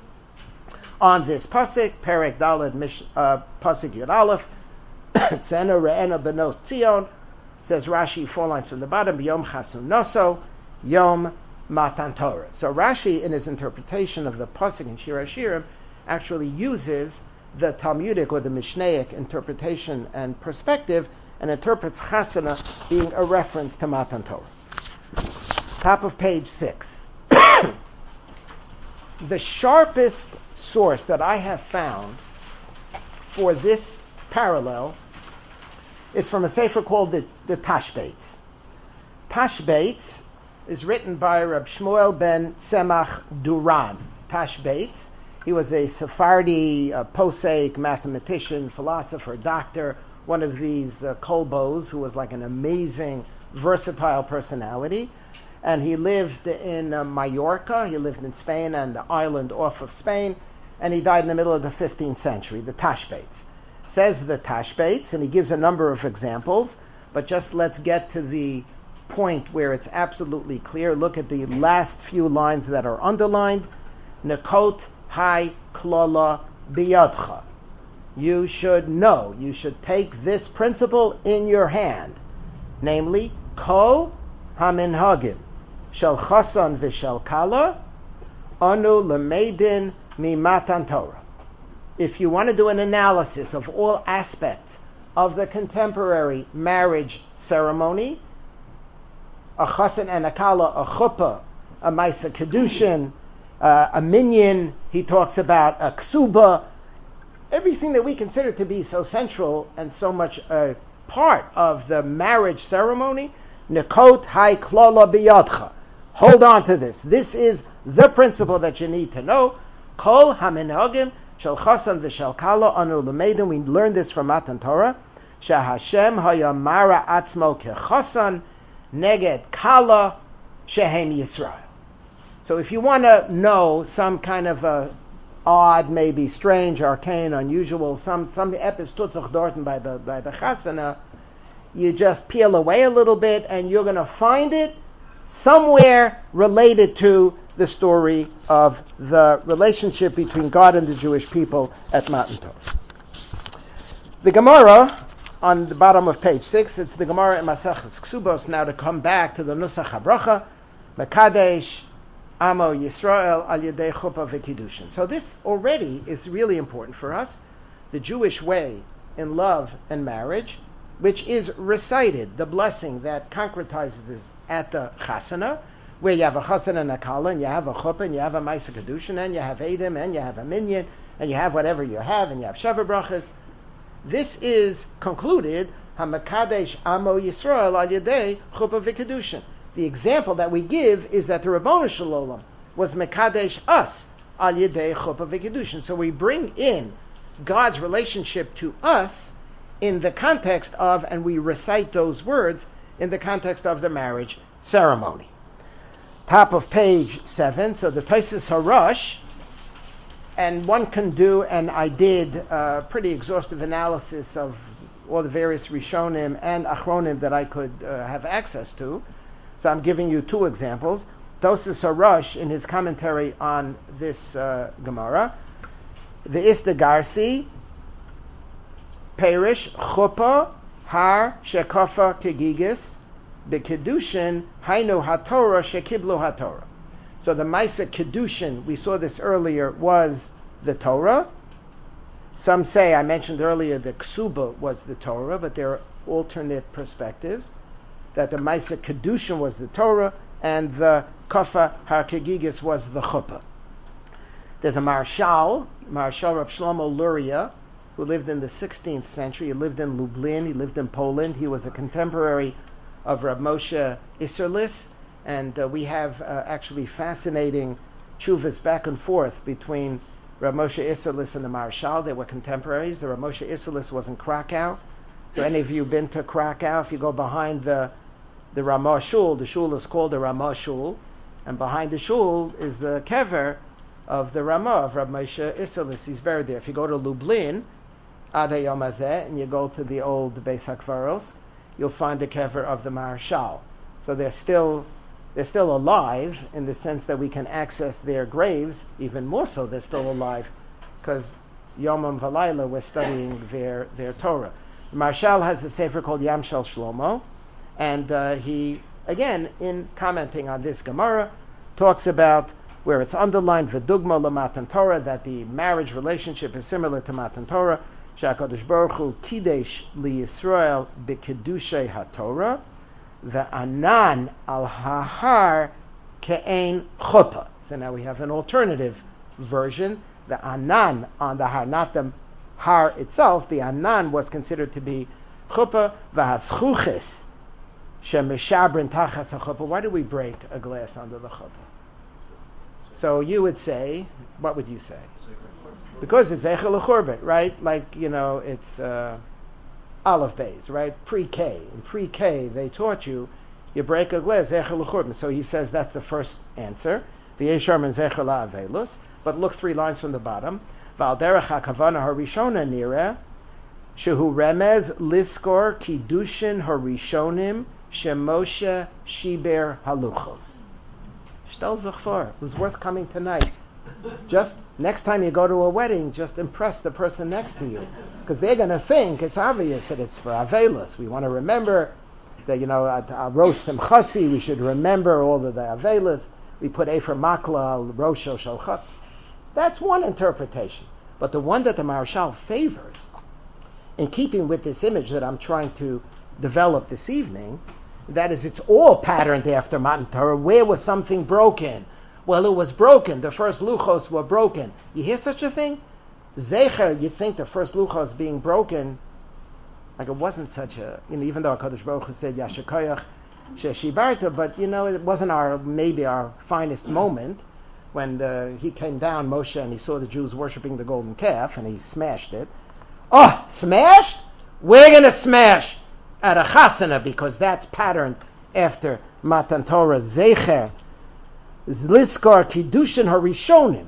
C: on this pasuk, Perek Daled Mish, uh, pasuk Yud Aleph, Tzena Re'ena Benos Tzion, says Rashi, four lines from the bottom, Yom Chasunaso, Yom Matan Torah. So Rashi, in his interpretation of the pasuk in Shir Hashirim, actually uses the Talmudic or the Mishnaic interpretation and perspective and interprets Chasana being a reference to Matan Torah. Top of page six. The sharpest source that I have found for this parallel is from a sefer called the, the Tashbates. Tashbates is written by Reb Shmuel ben Tzemach Duran. Tashbates, he was a Sephardi uh, posek, mathematician, philosopher, doctor, one of these uh, kolbos who was like an amazing, versatile personality. And he lived in uh, Mallorca, he lived in Spain and the island off of Spain, and he died in the middle of the fifteenth century, the Tashbates. Says the Tashbates, and he gives a number of examples, but just let's get to the point where it's absolutely clear. Look at the last few lines that are underlined. Nekot hai klola biyadcha. You should know, you should take this principle in your hand, namely, kol haminhagim shel chasan v'shel kala anu lemedin mi matan Torah. If you want to do an analysis of all aspects of the contemporary marriage ceremony, a chasan and a kala, a chuppah, a maisa kedushin, uh, a minyan, he talks about a ksuba, everything that we consider to be so central and so much a part of the marriage ceremony, nekot hai klola biyadcha. Hold on to this. This is the principle that you need to know. Kol haminhagim shel chasan v'shel kala anu lemedin. We learned this from Matan Torah. Shahashem hayamara atzmo kechasan neged kala shehem Yisrael. So if you want to know some kind of a odd, maybe strange, arcane, unusual, some some epis tutzach dorten by the by the chasana, you just peel away a little bit and you're going to find it somewhere related to the story of the relationship between God and the Jewish people at Matan Torah. The Gemara on the bottom of page six, it's the Gemara in Maseches Ksubos. Now to come back to the Nusach HaBracha, Mekadesh Amo Yisrael Al Yedei Chuppah V'Kiddushin. So this already is really important for us, the Jewish way in love and marriage, which is recited, the blessing that concretizes this at the Chasana, where you have a Chasana and a Kala, and you have a Chuppah, and you have a Maisa Kedushin, and you have Edom, and you have a Minyan, and you have whatever you have, and you have Sheva Brachas. This is concluded, HaMekadesh Amo Yisrael Al Yedei Chuppah V'Kiddushin. The example that we give is that the Rabbanu Shalom was Mekadesh us Al Yedei Chuppah V'Kiddushin. So we bring in God's relationship to us in the context of, and we recite those words in the context of the marriage ceremony. Top of page seven, so the Tosfos Harash, and one can do, and I did a pretty exhaustive analysis of all the various Rishonim and Achronim that I could uh, have access to. So I'm giving you two examples. Tosfos Harash, in his commentary on this uh, Gemara, the Istagarsi, Perish, Chuppah, Har, Shekofa, Kegigis, B'Kedushin, Hainu HaTorah, Shekiblu HaTorah. So the Maisa Kedushin, we saw this earlier, was the Torah. Some say, I mentioned earlier, the Ksuba was the Torah, but there are alternate perspectives, that the Maisa Kedushin was the Torah, and the Kofa HaKegigis was the Chuppah. There's a Marshal, Marshal Rav Shlomo Luria, who lived in the sixteenth century. He lived in Lublin, he lived in Poland. He was a contemporary of Rav Moshe Isserlis, and uh, we have uh, actually fascinating tshuvas back and forth between Rav Moshe Isserlis and the Marshal. They were contemporaries. The Rav Moshe Isserlis was in Krakow. So any of you been to Krakow? If you go behind the the Ramah Shul, the shul is called the Ramah Shul, and behind the shul is the kever of the Ramah of Rav Moshe Isserlis. He's buried there. If you go to Lublin, Ad Hayom Hazeh, and you go to the old Beis HaKvaros, you'll find the kever of the Marshal. So they're still they're still alive in the sense that we can access their graves. Even more so, they're still alive because Yomam V'Layla we're studying their their Torah. The Marshal has a sefer called Yam Shel Shlomo, and uh, he again, in commenting on this Gemara, talks about where it's underlined V'Dugma LaMatan Torah, that the marriage relationship is similar to Matan Torah. Shakadosh Baruch Hu Kidesh LiYisrael B'Kedushei HaTorah V'Anan Al Hahar Ke'ein Chuppah. So now we have an alternative version. The Anan on the Har, not the Har itself. The Anan was considered to be Chuppah. V'Haschuches Shemeshabrin Tachas HaChuppah. Why do we break a glass under the Chuppah? So you would say, what would you say? Because it's Eichel L'Churban, right? Like, you know, it's uh, Aleph Beis, right? Pre-K. In pre-K, they taught you, you break a glass, Eichel L'Churban. So he says that's the first answer. V'yeshar min Zeichel La'avelus. But look three lines from the bottom. V'al derech ha'kavana harishona nira, shehu remez liskor kiddushin harishonim shemoshe shiber haluchos. Shtel zich vor. It was worth coming tonight. Just next time you go to a wedding, just impress the person next to you, because they're going to think it's obvious that it's for Avelis. We want to remember that, you know, at Rosh Simchasi, we should remember all of the Avelis. We put Ephraim Makla, Rosh Shalchas. That's one interpretation. But the one that the Marshal favors, in keeping with this image that I'm trying to develop this evening, that is, it's all patterned after Matan Torah. Where was something broken? Well, it was broken. The first luchos were broken. You hear such a thing? Zecher, you'd think the first luchos being broken, like it wasn't such a, you know, even though HaKadosh Baruch Hu said, Yashikoyach Sheshibarta, but, you know, it wasn't our, maybe our finest moment when the, he came down, Moshe, and he saw the Jews worshiping the golden calf, and he smashed it. Oh, smashed? We're going to smash at a chasana, because that's patterned after Matan Torah. Zecher, Zliskar Kiddushin Harishonim,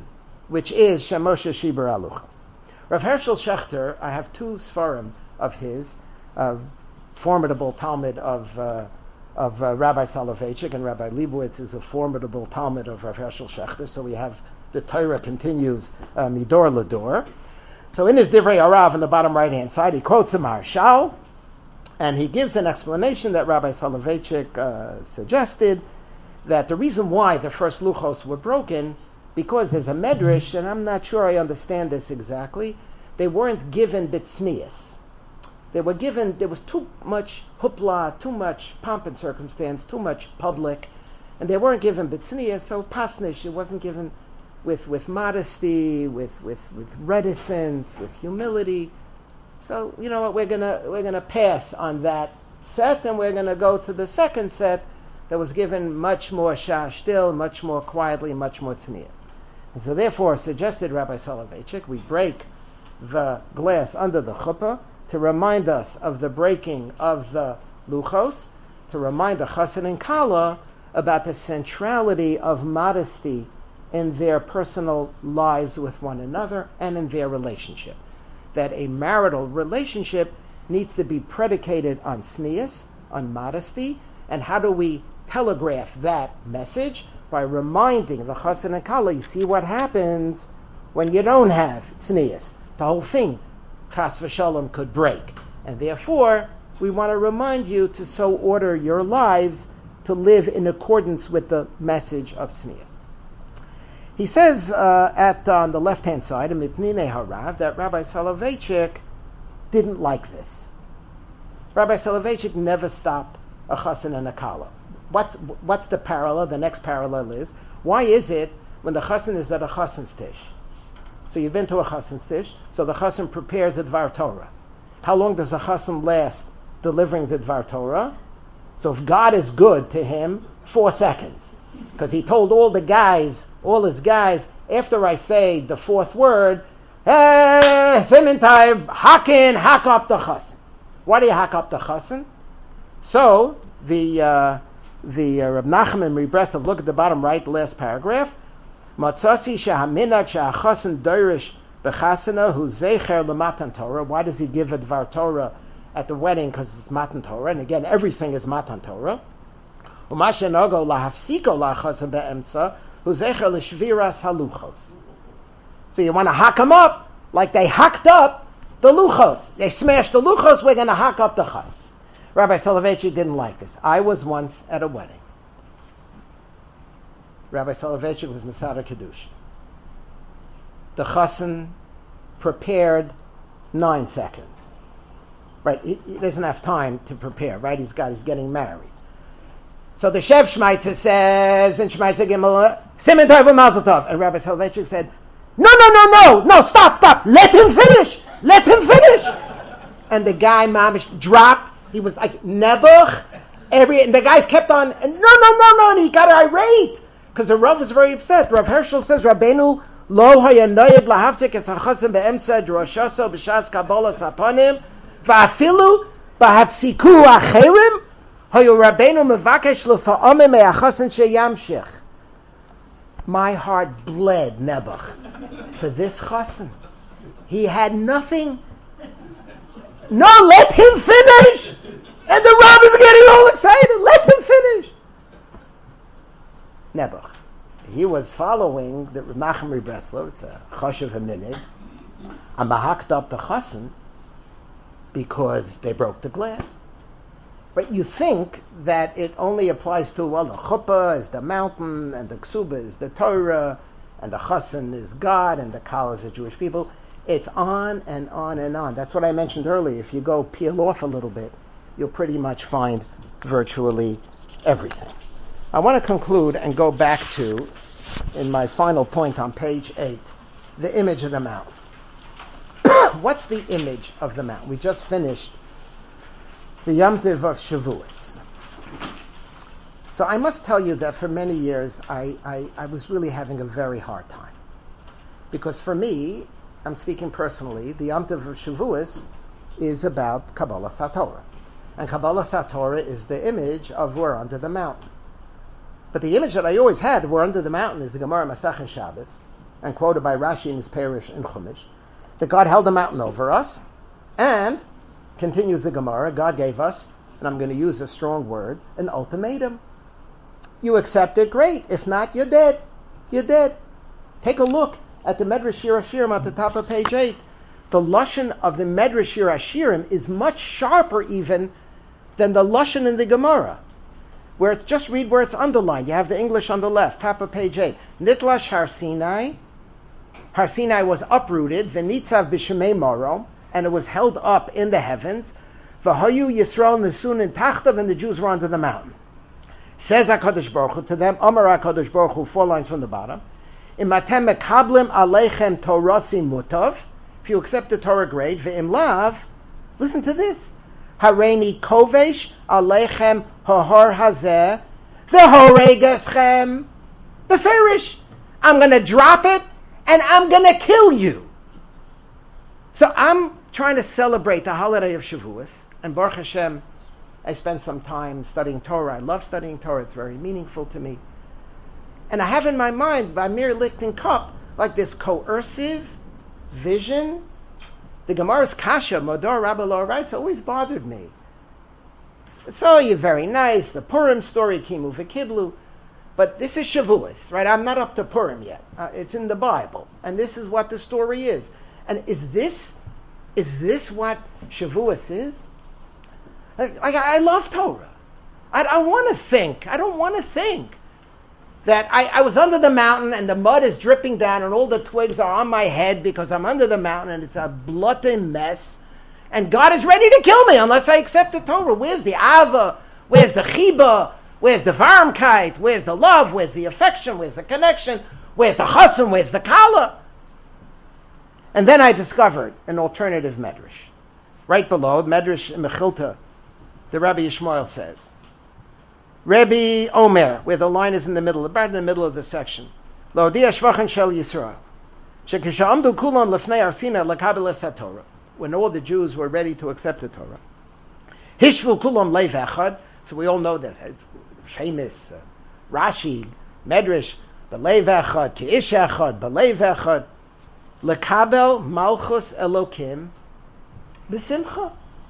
C: which is Shemoshe Shiber Aluchos. Rav Hershel Schachter, I have two Sfarim of his, uh, formidable Talmud of uh, of uh, Rabbi Soloveitchik, and Rabbi Leibowitz is a formidable Talmud of Rav Hershel Schachter, so we have the Torah continues uh, Midor Lador. So in his Divrei Arav on the bottom right-hand side, he quotes the Maharshal, and he gives an explanation that Rabbi Soloveitchik uh, suggested, that the reason why the first Luchos were broken, because there's a Medrash, and I'm not sure I understand this exactly, they weren't given Bitsnias. They were given, there was too much hupla, too much pomp and circumstance, too much public, and they weren't given Bitsnias, so Pasnish, it wasn't given with, with modesty, with, with, with reticence, with humility. So, you know what, we're gonna we're gonna pass on that set, and we're gonna go to the second set that was given much more shashtil, much more quietly, much more tznias. And so therefore, suggested Rabbi Soloveitchik, we break the glass under the chuppah to remind us of the breaking of the luchos, to remind the chassan and kala about the centrality of modesty in their personal lives with one another and in their relationship. That a marital relationship needs to be predicated on tznius, on modesty, and how do we telegraph that message? By reminding the chassan and kala, you see what happens when you don't have tznius. The whole thing, chas v'shalom, could break. And therefore, we want to remind you to so order your lives to live in accordance with the message of tznius. He says uh, at on the left-hand side, in Mipnei Harav, that Rabbi Soloveitchik didn't like this. Rabbi Soloveitchik never stopped a chassan and a kala. What's what's the parallel? The next parallel is, why is it when the chassan is at a chassan's tish? So you've been to a chassan's tish, so the chassan prepares the Dvar Torah. How long does a chassan last delivering the Dvar Torah? So if God is good to him, four seconds. Because he told all the guys, all his guys, after I say the fourth word, hey, Simintai, hack hack up the chassan. Why do you hack up the chassan? So the uh, the uh, Reb Nachman Rebreslov, look at the bottom right, the last paragraph. Matzasi shehaminat she'achassan doirish b'chasana hu zecher l'matan Torah. Why does he give a Dvar Torah at the wedding? Because it's matan Torah, and again, everything is matan Torah. Umashenogo lahafsiko la'chassan be'emtza hu zecher l'shviras haluchos. So you want to hack them up like they hacked up the luchos. They smashed the luchos. We're going to hack up the chas. Rabbi Soloveitchik didn't like this. I was once at a wedding. Rabbi Soloveitchik was Masada Kiddush. The chassan prepared nine seconds. Right, he, he doesn't have time to prepare. Right, he's got, he's getting married. So the Shev Shmaitzer says, and Shmaitzer Gimel, Simen Tov Mazel Tov. And Rabbi Soloveitchik said, no, no, no, no, no, stop, stop. Let him finish. Let him finish. And the guy, mamish, dropped. He was like, Nebuch. Every, and the guys kept on, and no, no, no, no, and he got irate. Because the Rav was very upset. Rav Hershel says, Rabbeinu lo haya noyed lahavzik es hachasim be'emtza droshaso b'shas kabbalah saponim va'afilu b'hafsiku acherim hayu Rabbeinu mevakesh l'fa'omim me'achasim sheyamshich. My heart bled, Nebuch, for this chassan. He had nothing. No, let him finish! And the Rav is getting all excited. Let him finish! Nebuch. He was following the Nachman Rebreslov, it's a chashuv haminig, and bahaked up the chassan because they broke the glass. But you think that it only applies to, well, the chuppah is the mountain, and the ksuba is the Torah, and the chassan is God, and the kala is the Jewish people. It's on and on and on. That's what I mentioned earlier. If you go peel off a little bit, you'll pretty much find virtually everything. I want to conclude and go back to, in my final point on page eight, the image of the mountain. What's the image of the mountain? We just finished the Yom Tov of Shavuos. So I must tell you that for many years I, I, I was really having a very hard time. Because for me, I'm speaking personally, the Yom Tov of Shavuos is about Kabbalah Satorah. And Kabbalah Satorah is the image of we're under the mountain. But the image that I always had, we're under the mountain, is the Gemara Masachet Shabbos. and quoted by Rashi in his parish in Chumash, that God held a mountain over us, and, continues the Gemara, God gave us, and I'm going to use a strong word, an ultimatum. You accept it, great. If not, you're dead. You're dead. Take a look at the Medrash Shir Hashirim at the top of page eight. The Lashon of the Medrash Shir Hashirim is much sharper even than the Lashon in the Gemara, where it's just read where it's underlined. You have the English on the left, top of page eight. Nitlash Har Sinai. Har Sinai was uprooted, v'nitzav b'shemei maro, and it was held up in the heavens. V'hayu Yisrael nesun in tachtav, and the Jews were under the mountain. Says HaKadosh Baruch Hu to them, Amar HaKadosh Baruch Hu, four lines from the bottom. Im atem mekablim aleichem torasi mutav, if you accept the Torah, great. Ve'im lav, listen to this. Hareini kovesh aleichem hahar hazeh, ve'horegeschem, beferish. I'm going to drop it, and I'm going to kill you. So I'm trying to celebrate the holiday of Shavuos, and Baruch Hashem, I spend some time studying Torah. I love studying Torah. It's very meaningful to me. And I have in my mind, by mere Lichten Cup, like this coercive vision. The Gemara's Kasha, Modor Rabbi Lo Raisa, always bothered me. So you're very nice, the Purim story, Kimu V'Kiblu, but this is Shavuos, right? I'm not up to Purim yet. Uh, it's in the Bible. And this is what the story is. And is this, is this what Shavuos is? Like, like I love Torah. I, I want to think. I don't want to think that I, I was under the mountain and the mud is dripping down and all the twigs are on my head because I'm under the mountain and it's a bloody mess. And God is ready to kill me unless I accept the Torah. Where's the Ava? Where's the Chiba? Where's the Varmkeit? Where's the love? Where's the affection? Where's the connection? Where's the Chasam? Where's the Kala? And then I discovered an alternative medrash. Right below, Medrash Mechilta, the Rabbi Yishmael says, Rabbi Omer, where the line is in the middle, about in the middle of the section, Lo dia shvachan shel Yisrael, shekishamdu kulam lefnei arsina lekabel es haTorah, when all the Jews were ready to accept the Torah. Hishvu kulam leiv echad, so we all know that famous uh, Rashi, Medrash, b'leiv echad, ki'ish echad, b'leiv echad, lekabel malchus Elokim b'simcha.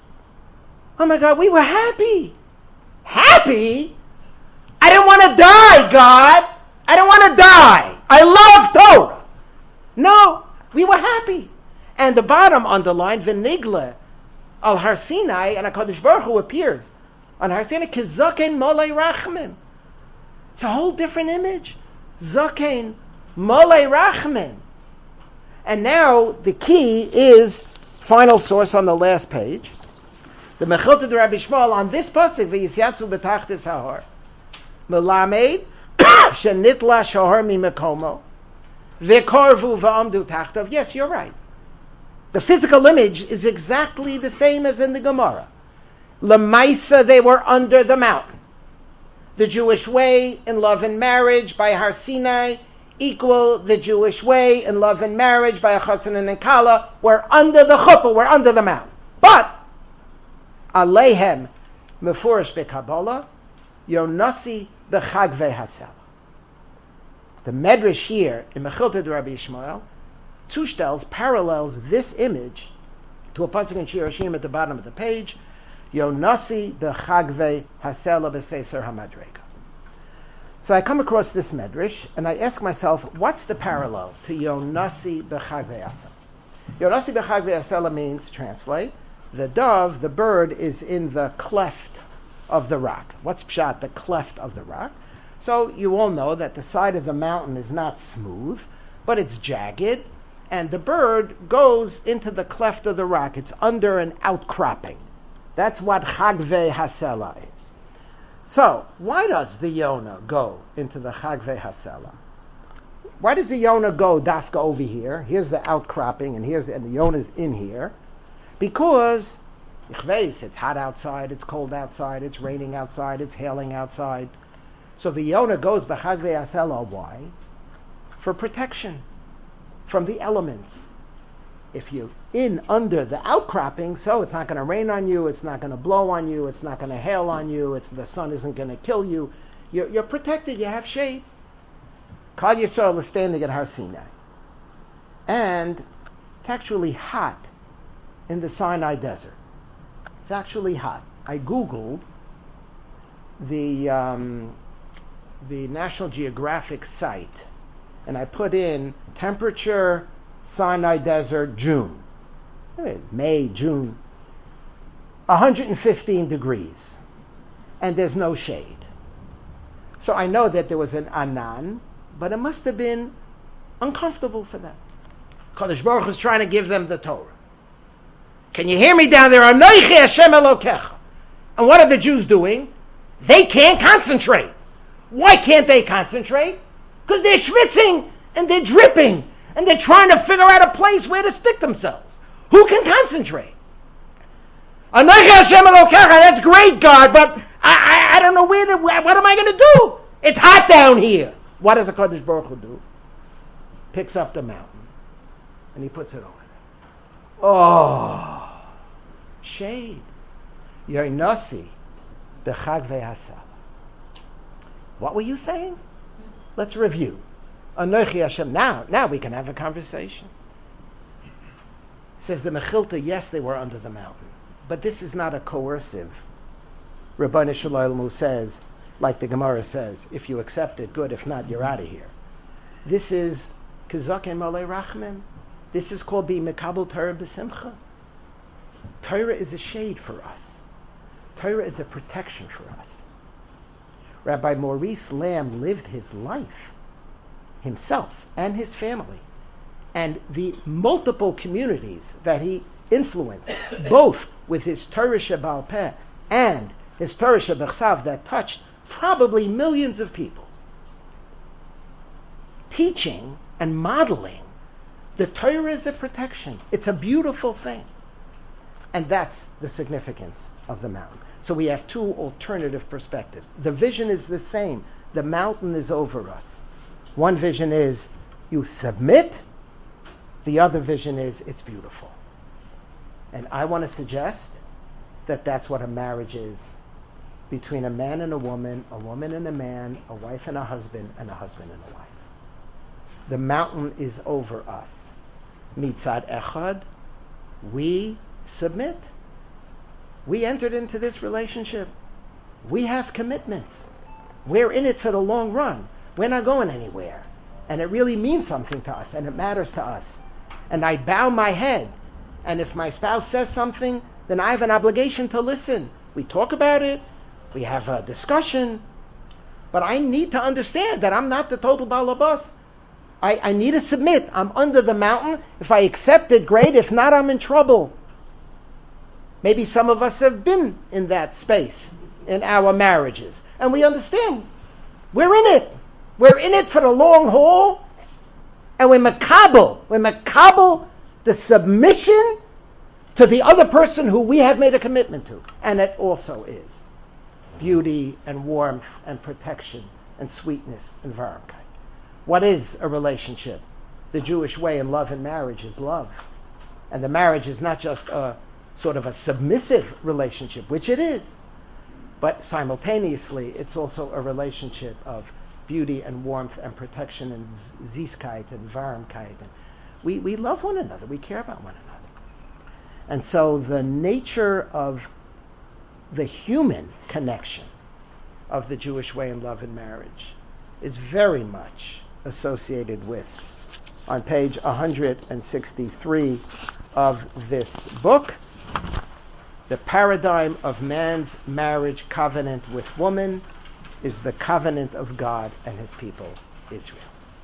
C: Oh my God, we were happy. Happy? I didn't want to die, God. I didn't want to die. I love Torah. No, we were happy. And the bottom underlined, V'nigle al Har Sinai, and HaKadosh Baruch Hu appears on Har Sinai, Kizaken Molei Rachman. It's a whole different image. Zaken Molei Rachman. And now the key is final source on the last page. The Mechilta de Rabbi Yishmael on this pasuk, V'yisyatzu b'tachtis hahar, Melamed shenitla shahar mimekomo, v'korvu v'amdu tachtav. Yes, you're right. The physical image is exactly the same as in the Gemara. Lemaisa, they were under the mountain. The Jewish way in love and marriage by Har Sinai equal the Jewish way in love and marriage by a Chassan and Kala. We're under the chuppah, we're under the mountain. But Aleihem mefurish beKabbalah, Yonasi bechagvei hasel. The Medrash here in Mechilta de Rabbi Yishmael, Tushtelz parallels this image to a pasuk in Shir Hashirim at the bottom of the page, Yonasi bechagvei hasel b'seiser hamadrega. So I come across this Medrash and I ask myself, what's the parallel to Yonasi bechagvei hasel? Yonasi bechagvei hasel means, translate, the dove, the bird, is in the cleft of the rock. What's pshat? The cleft of the rock. So you all know that the side of the mountain is not smooth, but it's jagged, and the bird goes into the cleft of the rock. It's under an outcropping. That's what Chagvei Hasela is. So, why does the Yonah go into the Chagvei Hasela? Why does the Yonah go dafka over here? Here's the outcropping, and here's the, and the Yonah's in here. Because, it's hot outside, it's cold outside, it's raining outside, it's hailing outside. So the Yonah goes b'chagvei hasela. Why? For protection from the elements. If you're in under the outcropping, so it's not going to rain on you, it's not going to blow on you, it's not going to hail on you, it's, the sun isn't going to kill you. You're, you're protected, you have shade. Kal Yisrael is standing at Har Sinai. And it's actually hot in the Sinai desert. It's actually hot. I Googled the um, the National Geographic site, and I put in temperature Sinai desert June, May, June, one hundred fifteen degrees, and there's no shade. So I know that there was an anan, but it must have been uncomfortable for them. Kadosh Baruch is trying to give them the Torah. Can you hear me down there? Anochi Hashem Elokecha. And what are the Jews doing? They can't concentrate. Why can't they concentrate? Because they're schwitzing and they're dripping and they're trying to figure out a place where to stick themselves. Who can concentrate? Anochi Hashem Elokecha, that's great, God, but I, I, I don't know where to, what am I going to do? It's hot down here. What does the Kadosh Baruch Hu do? Picks up the mountain and he puts it over there. Oh, shade. Yoinasi b'chag ve'asal. What were you saying? Let's review. Anochi Hashem. Now, now we can have a conversation. Says the Mechilta, yes, they were under the mountain. But this is not a coercive. Rabbanu Shalom says, like the Gemara says, if you accept it, good. If not, you're out of here. This is Kizaken Malei Rachmim. This is called being Mekabel Torah B'Simcha. Torah is a shade for us. Torah is a protection for us. Rabbi Maurice Lamb lived his life, himself and his family, and the multiple communities that he influenced, both with his Torah Sheba'al Peh and his Torah Shebechsav, that touched probably millions of people, teaching and modeling the Torah is a protection. It's a beautiful thing. And that's the significance of the mountain. So we have two alternative perspectives. The vision is the same. The mountain is over us. One vision is you submit. The other vision is it's beautiful. And I want to suggest that that's what a marriage is. Between a man and a woman, a woman and a man, a wife and a husband, and a husband and a wife. The mountain is over us. Mitzad echad, we submit. We entered into this relationship. We have commitments. We're in it for the long run. We're not going anywhere. And it really means something to us, and it matters to us. And I bow my head. And if my spouse says something, then I have an obligation to listen. We talk about it. We have a discussion. But I need to understand that I'm not the total balabas. I, I need to submit. I'm under the mountain. If I accept it, great. If not, I'm in trouble. Maybe some of us have been in that space in our marriages. And we understand. We're in it. We're in it for the long haul. And we're makabel. We're makabel the submission to the other person who we have made a commitment to. And it also is beauty and warmth and protection and sweetness and varmkeit. What is a relationship? The Jewish way in love and marriage is love. And the marriage is not just a sort of a submissive relationship, which it is, but simultaneously it's also a relationship of beauty and warmth and protection and ziskait and varmkeit. And we, we love one another. We care about one another. And so the nature of the human connection of the Jewish way in love and marriage is very much associated with, on page one hundred sixty-three of this book, the paradigm of man's marriage covenant with woman is the covenant of God and his people, Israel.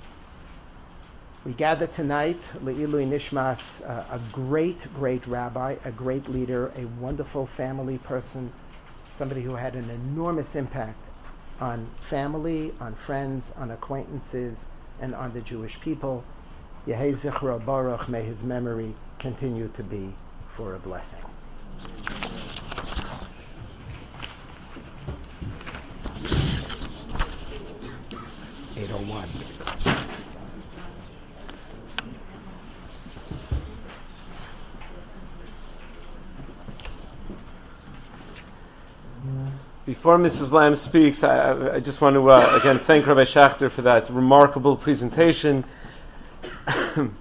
C: We gather tonight, Le'ilui Nishmas, uh, a great, great rabbi, a great leader, a wonderful family person, somebody who had an enormous impact on family, on friends, on acquaintances, and on the Jewish people. Yehei Zichro Baruch, may his memory continue to be for a blessing. eight oh one.
A: Before Missus Lamb speaks, I, I just want to uh, again thank Rabbi Schachter for that remarkable presentation.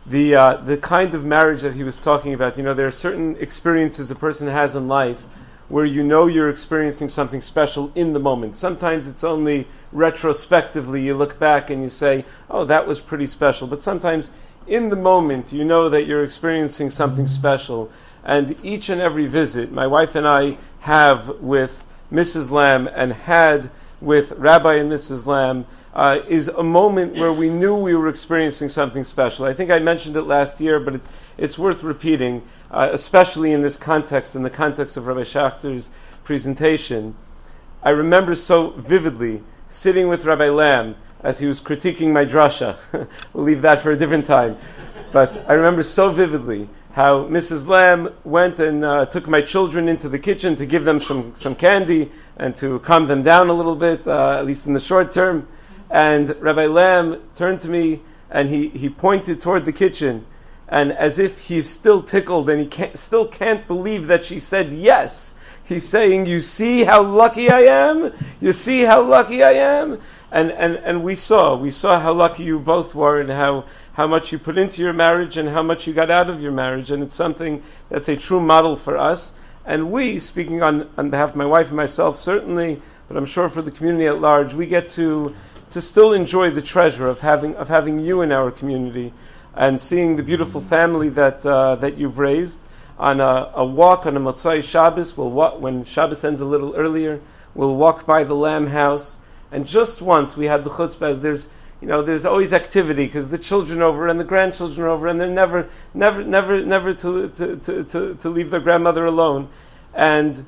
A: the uh, the kind of marriage that he was talking about. You know, there are certain experiences a person has in life where you know you're experiencing something special in the moment. Sometimes it's only retrospectively you look back and you say, oh, that was pretty special. But sometimes in the moment you know that you're experiencing something special. And each and every visit my wife and I have with Missus Lamb and had with Rabbi and Missus Lamb uh, is a moment where we knew we were experiencing something special. I think I mentioned it last year, but it's, it's worth repeating, uh, especially in this context, in the context of Rabbi Schachter's presentation. I remember so vividly sitting with Rabbi Lamb as he was critiquing my drasha. We'll leave that for a different time. But I remember so vividly how Missus Lamb went and uh, took my children into the kitchen to give them some, some candy and to calm them down a little bit, uh, at least in the short term. And Rabbi Lamb turned to me and he, he pointed toward the kitchen, and as if he's still tickled and he can't, still can't believe that she said yes, he's saying, you see how lucky I am? You see how lucky I am? And, and, and we saw, we saw how lucky you both were and how, how much you put into your marriage and how much you got out of your marriage. And it's something that's a true model for us. And we, speaking on, on behalf of my wife and myself, certainly, but I'm sure for the community at large, we get to to still enjoy the treasure of having of having you in our community and seeing the beautiful family that uh, that you've raised. On a, a walk on a Motzai Shabbos, we'll walk, when Shabbos ends a little earlier, we'll walk by the Lamb house. And just once we had the chutzpah, as there's you know there's always activity because the children are over and the grandchildren are over and they're never never never never to to, to, to to leave their grandmother alone. And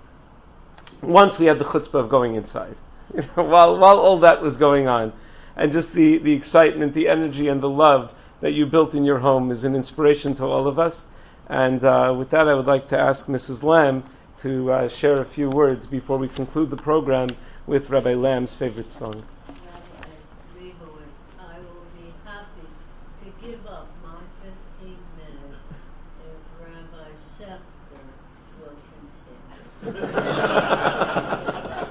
A: once we had the chutzpah of going inside. You know, while while all that was going on, and just the, the excitement, the energy, and the love that you built in your home is an inspiration to all of us. And uh, with that, I would like to ask Missus Lamb to uh, share a few words before we conclude the program with Rabbi Lamb's favorite song.
E: Rabbi Leibowitz, I will be happy to give up my fifteen minutes if Rabbi Schechter will continue.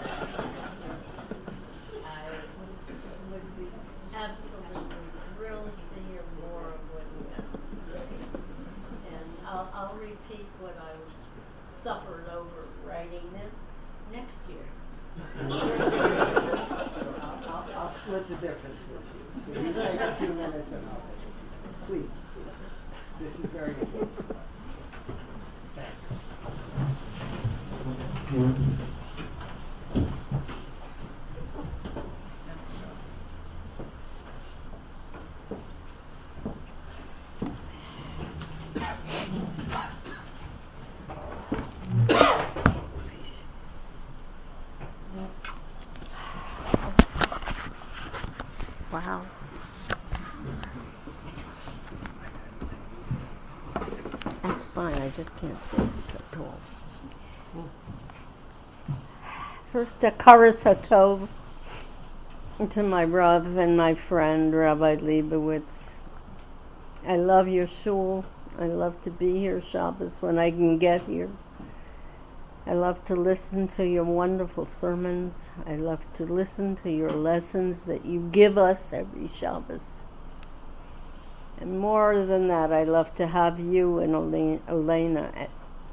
E: I'll repeat what I suffered over writing this next year.
C: I'll, I'll, I'll split the difference with you. So you take a few minutes and I'll please. This is very important for us. Thank you.
E: Wow. That's fine, I just can't see it so tall. First, a Karas Hatov to my Rav and my friend, Rabbi Leibowitz. I love your shul. I love to be here Shabbos when I can get here. I love to listen to your wonderful sermons. I love to listen to your lessons that you give us every Shabbos. And more than that, I love to have you and Elena, at,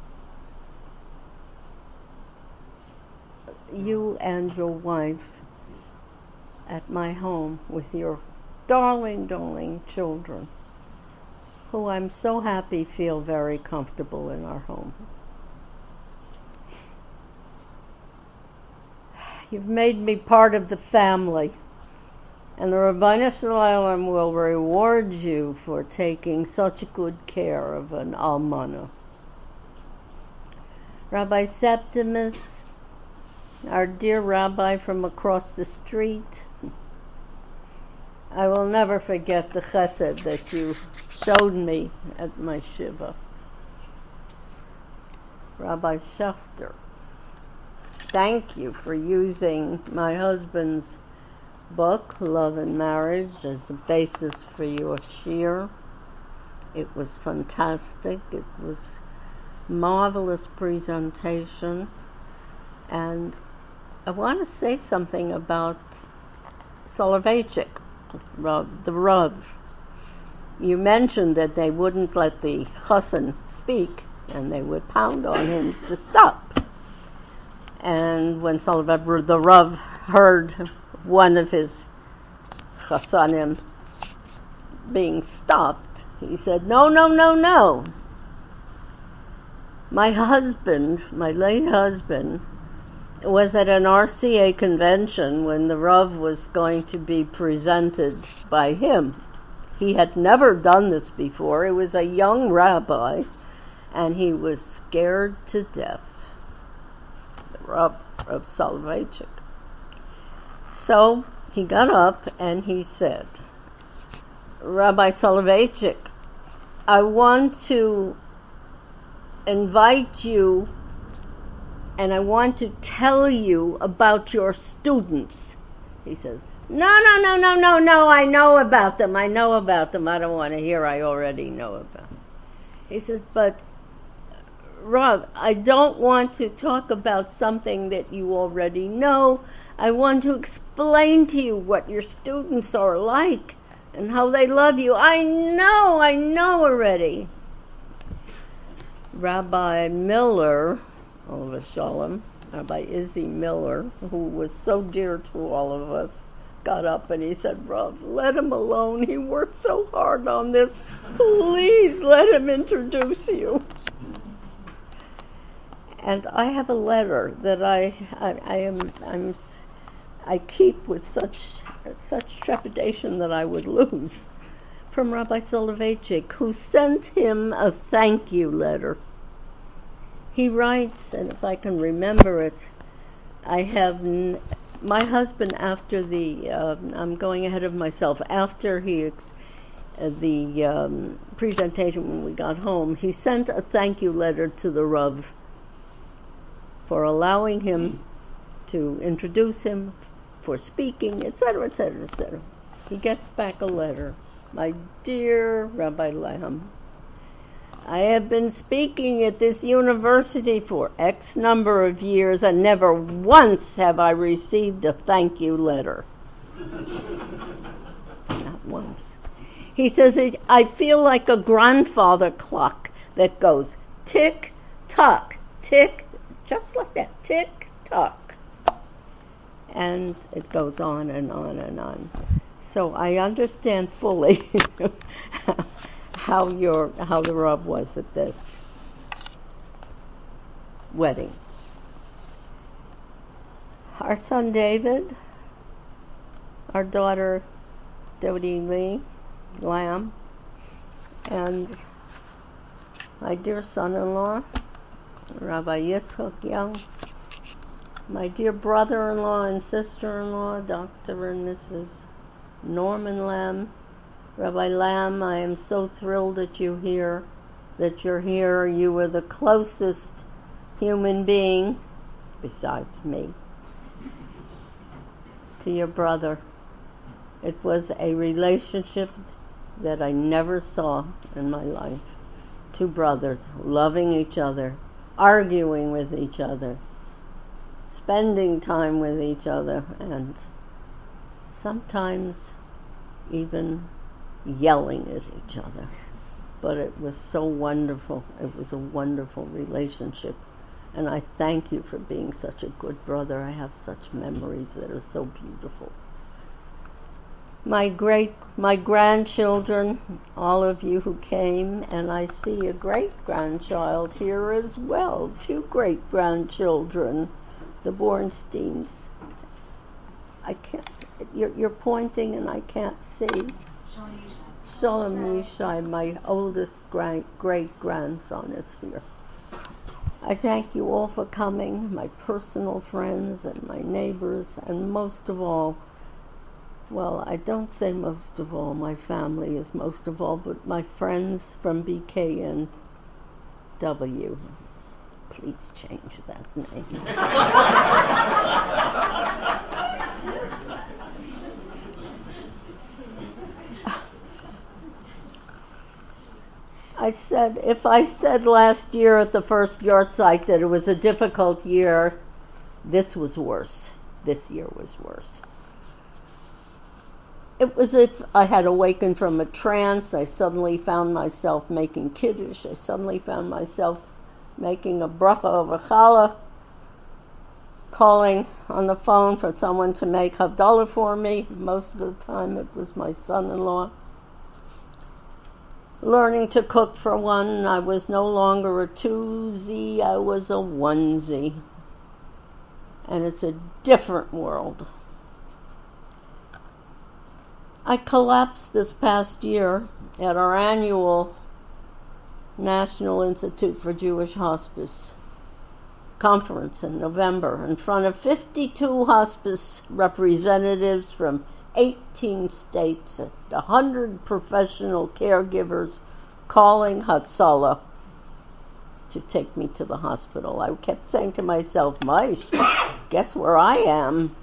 E: you and your wife at my home with your darling, darling children, who I'm so happy feel very comfortable in our home. You've made me part of the family, and the Rabbeinu Shalom will reward you for taking such good care of an almana. Rabbi Septimus, our dear rabbi from across the street, I will never forget the chesed that you showed me at my shiva. Rabbi Schechter, thank you for using my husband's book, Love and Marriage, as the basis for your shir. It was fantastic. It was marvelous presentation. And I want to say something about Soloveitchik, Rav, the Rav. you mentioned that they wouldn't let the chassan speak, and they would pound on him to stop. And when Soloveitchik, the Rav, heard one of his chassanim being stopped, he said, no, no, no, no. My husband, my late husband, was at an R C A convention when the Rav was going to be presented by him. He had never done this before. He was a young rabbi, and he was scared to death. The Rav of Soloveitchik. So he got up and he said, Rabbi Soloveitchik, I want to invite you and I want to tell you about your students. He says, no, no, no, no, no, no, I know about them. I know about them. I don't want to hear. I already know about them. He says, but Rav, I don't want to talk about something that you already know. I want to explain to you what your students are like and how they love you. I know, I know already. Rabbi Miller, Olav Shalom, Rabbi Izzy Miller, who was so dear to all of us, got up and he said, Rav, let him alone. He worked so hard on this. Please let him introduce you. And I have a letter that I, I, I am, I'm, I keep with such, such trepidation that I would lose, from Rabbi Soloveitchik, who sent him a thank you letter. He writes, and if I can remember it, I have n- my husband after the, uh, I'm going ahead of myself, after he, ex- uh, the um, presentation when we got home, he sent a thank you letter to the Rav for allowing him to introduce him, for speaking, et cetera, et cetera, et cetera. He gets back a letter. My dear Rabbi Lamb, I have been speaking at this university for X number of years and never once have I received a thank you letter. Not once. He says, I feel like a grandfather clock that goes tick, tock, tick, just like that, tick, tock. And it goes on and on and on. So I understand fully how your how the Rav was at the wedding. Our son David, our daughter Dodie Lee Lamb, and my dear son-in-law Rabbi Yitzchak Young, my dear brother-in-law and sister-in-law Doctor and Missus Norman Lamb. Rabbi Lamb, I am so thrilled that you here, that you're here. You were the closest human being, besides me, to your brother. It was a relationship that I never saw in my life. Two brothers loving each other, arguing with each other, spending time with each other, and sometimes even yelling at each other. But it was so wonderful. It was a wonderful relationship. And I thank you for being such a good brother. I have such memories that are so beautiful. My great, my grandchildren, all of you who came, and I see a great-grandchild here as well, two great-grandchildren, the Bornsteins. I can't, you're, you're pointing and I can't see. Shalom Yishai, my oldest grand, great-grandson is here. I thank you all for coming, my personal friends and my neighbors, and most of all, well, I don't say most of all, my family is most of all, but my friends from B K N W. Please change that name. I said, if I said last year at the first Yortzeit that it was a difficult year, this was worse. This year was worse. it was as if I had awakened from a trance. I suddenly found myself making kiddush. I suddenly found myself making a bracha over challah, calling on the phone for someone to make havdalah for me. Most of the time it was my son-in-law. Learning to cook for one. I was no longer a two-Z, I was a one-Z. And it's a different world. I collapsed this past year at our annual National Institute for Jewish Hospice conference in November in front of fifty-two hospice representatives from eighteen states and one hundred professional caregivers calling Hatzalah to take me to the hospital. I kept saying to myself, Maish, guess where I am?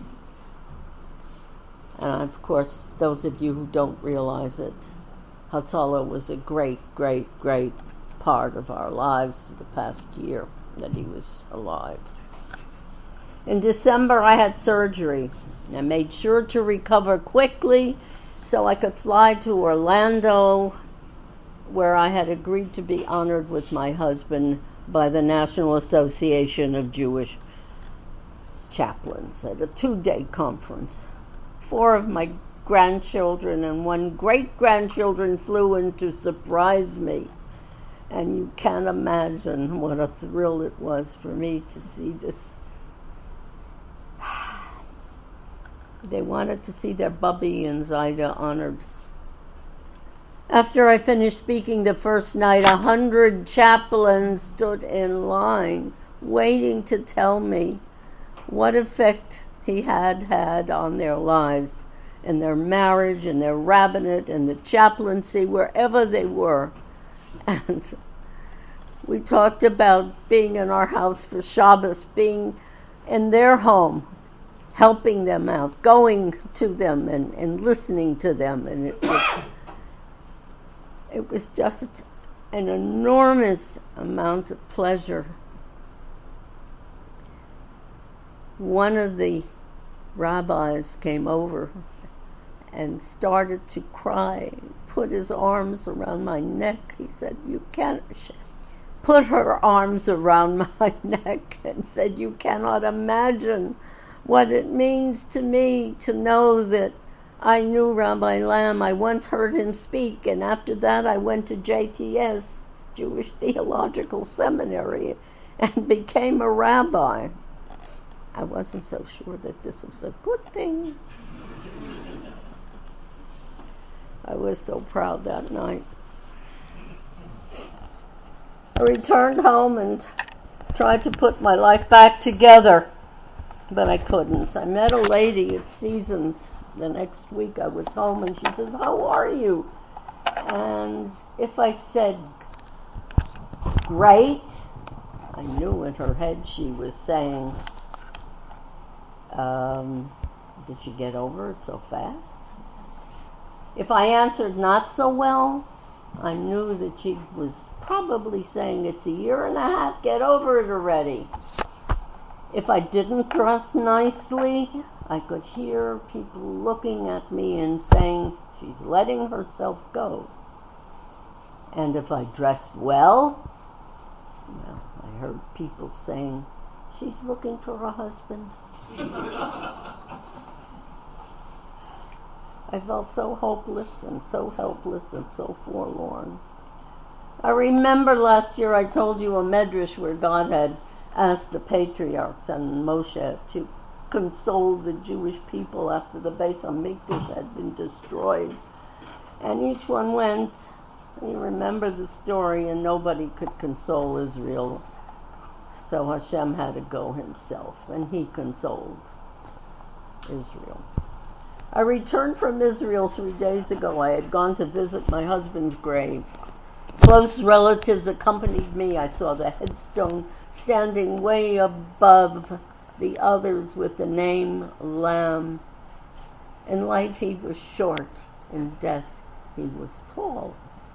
E: And of course, those of you who don't realize it, Hatzalah was a great, great, great part of our lives the past year that he was alive. In December, I had surgery. I made sure to recover quickly so I could fly to Orlando, where I had agreed to be honored with my husband by the National Association of Jewish Chaplains at a two-day conference. Four of my grandchildren and one great-grandchildren flew in to surprise me. And you can't imagine what a thrill it was for me to see this. They wanted to see their Bubby and Zaida honored. After I finished speaking the first night, a hundred chaplains stood in line waiting to tell me what effect he had had on their lives and their marriage and their rabbinate and the chaplaincy, wherever they were. And we talked about being in our house for Shabbos, being in their home, helping them out, going to them and, and listening to them. And it was, it was just an enormous amount of pleasure. One of the rabbis came over and started to cry, put his arms around my neck. He said, you can't, put her arms around my neck and said, you cannot imagine what it means to me to know that I knew Rabbi Lamb. I once heard him speak, and after that I went to J T S, Jewish Theological Seminary, and became a rabbi. I wasn't so sure that this was a good thing. I was so proud that night. I returned home and tried to put my life back together, but I couldn't. I met a lady at Seasons the next week. I was home and she says, how are you? And if I said, great, I knew in her head she was saying, um, did you get over it so fast? If I answered not so well, I knew that she was probably saying, it's a year and a half, get over it already. If I didn't dress nicely, I could hear people looking at me and saying, she's letting herself go. And if I dressed well, well, I heard people saying, she's looking for a husband. I felt so hopeless and so helpless and so forlorn. I remember last year I told you a medrash where God had asked the patriarchs and Moshe to console the Jewish people after the Beis HaMikdash had been destroyed. And each one went, you remember the story, and nobody could console Israel. So Hashem had to go himself, and he consoled Israel. I returned from Israel three days ago. I had gone to visit my husband's grave. Close relatives accompanied me. I saw the headstone standing way above the others with the name Lamb. In life he was short, in death he was tall.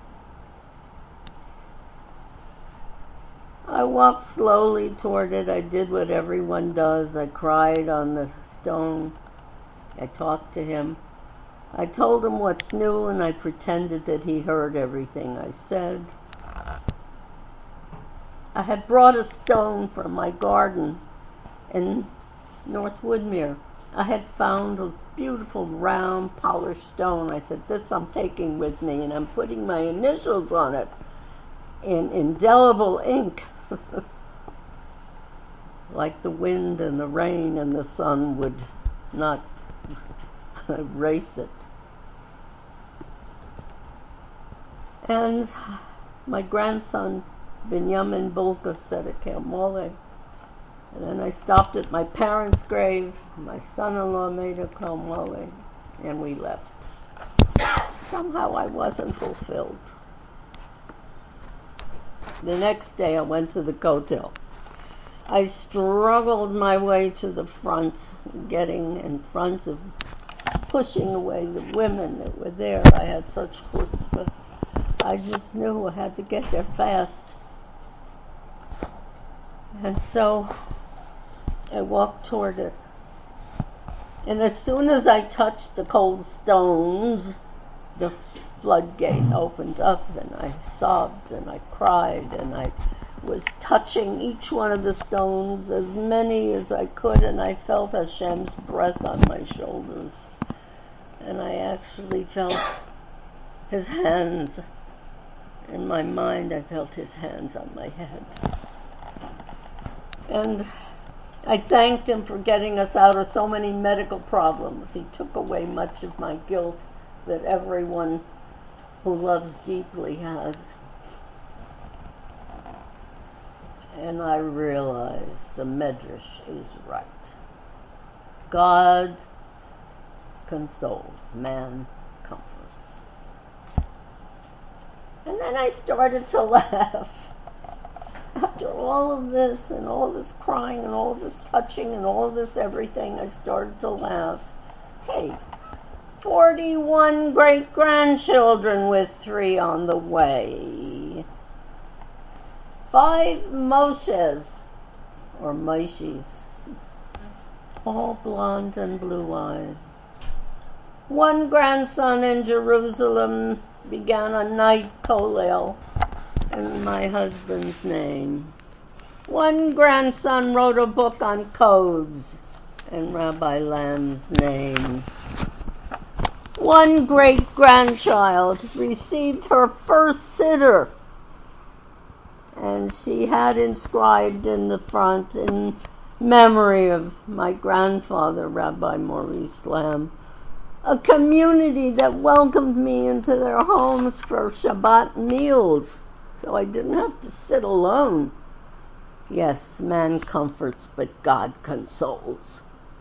E: I walked slowly toward it. I did what everyone does. I cried on the stone. I talked to him. I told him what's new, and I pretended that he heard everything I said. I had brought a stone from my garden in North Woodmere. I had found a beautiful round polished stone. I said, this I'm taking with me, and I'm putting my initials on it in indelible ink. Like the wind and the rain and the sun would not erase it. And my grandson, Binyamin Bulka, said a Kelmole. And then I stopped at my parents' grave. My son-in-law made a Kelmole, and we left. Somehow I wasn't fulfilled. The next day I went to the Kotel. I struggled my way to the front, getting in front of, pushing away the women that were there. I had such chutzpah. I just knew I had to get there fast. And so I walked toward it. And as soon as I touched the cold stones, the floodgate opened up, and I sobbed and I cried, and I was touching each one of the stones, as many as I could, and I felt Hashem's breath on my shoulders. And I actually felt his hands. In my mind, I felt his hands on my head. And I thanked him for getting us out of so many medical problems. He took away much of my guilt that everyone who loves deeply has. And I realized the Medrash is right. God consoles, man comforts. And then I started to laugh. After all of this and all this crying and all this touching and all this everything, I started to laugh. Hey, forty-one great-grandchildren with three on the way. Five Moshes, or Moishis, all blonde and blue eyes. One grandson in Jerusalem began a night kollel in my husband's name. One grandson wrote a book on codes in Rabbi Lamb's name. One great-grandchild received her first siddur, and she had inscribed in the front, in memory of my grandfather, Rabbi Maurice Lamb, a community that welcomed me into their homes for Shabbat meals, so I didn't have to sit alone. Yes, man comforts, but God consoles.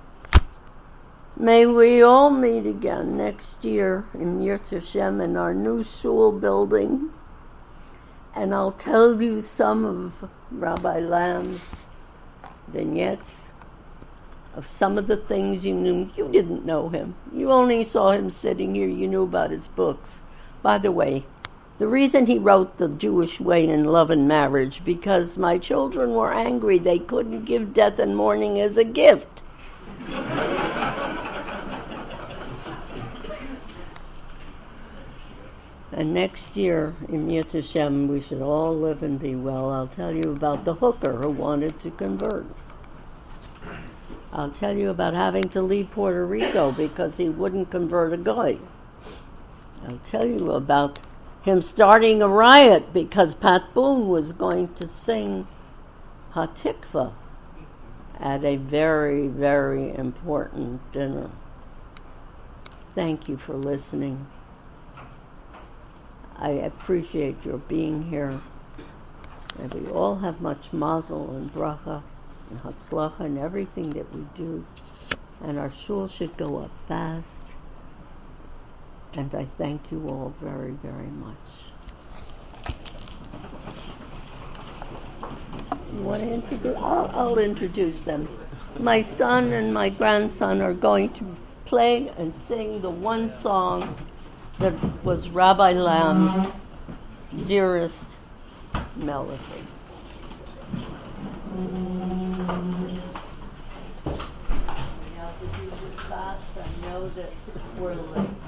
E: May we all meet again next year in Yirtzeh Hashem in our new shul building, and I'll tell you some of Rabbi Lamb's vignettes of some of the things you knew. You didn't know him. You only saw him sitting here. You knew about his books. By the way, the reason he wrote The Jewish Way in Love and Marriage, because my children were angry they couldn't give death and mourning as a gift. And next year, in Yirtzeh Hashem, we should all live and be well. I'll tell you about the hooker who wanted to convert. I'll tell you about having to leave Puerto Rico because he wouldn't convert a guy. I'll tell you about him starting a riot because Pat Boone was going to sing Hatikva at a very, very important dinner. Thank you for listening. I appreciate your being here. And we all have much mazel and bracha and hatzlacha and everything that we do. And our shul should go up fast. And I thank you all very, very much. You want to introduce? I'll, I'll introduce them. My son and my grandson are going to play and sing the one song that was Rabbi Lamb's dearest melody. We have to do this fast. I know that we're late.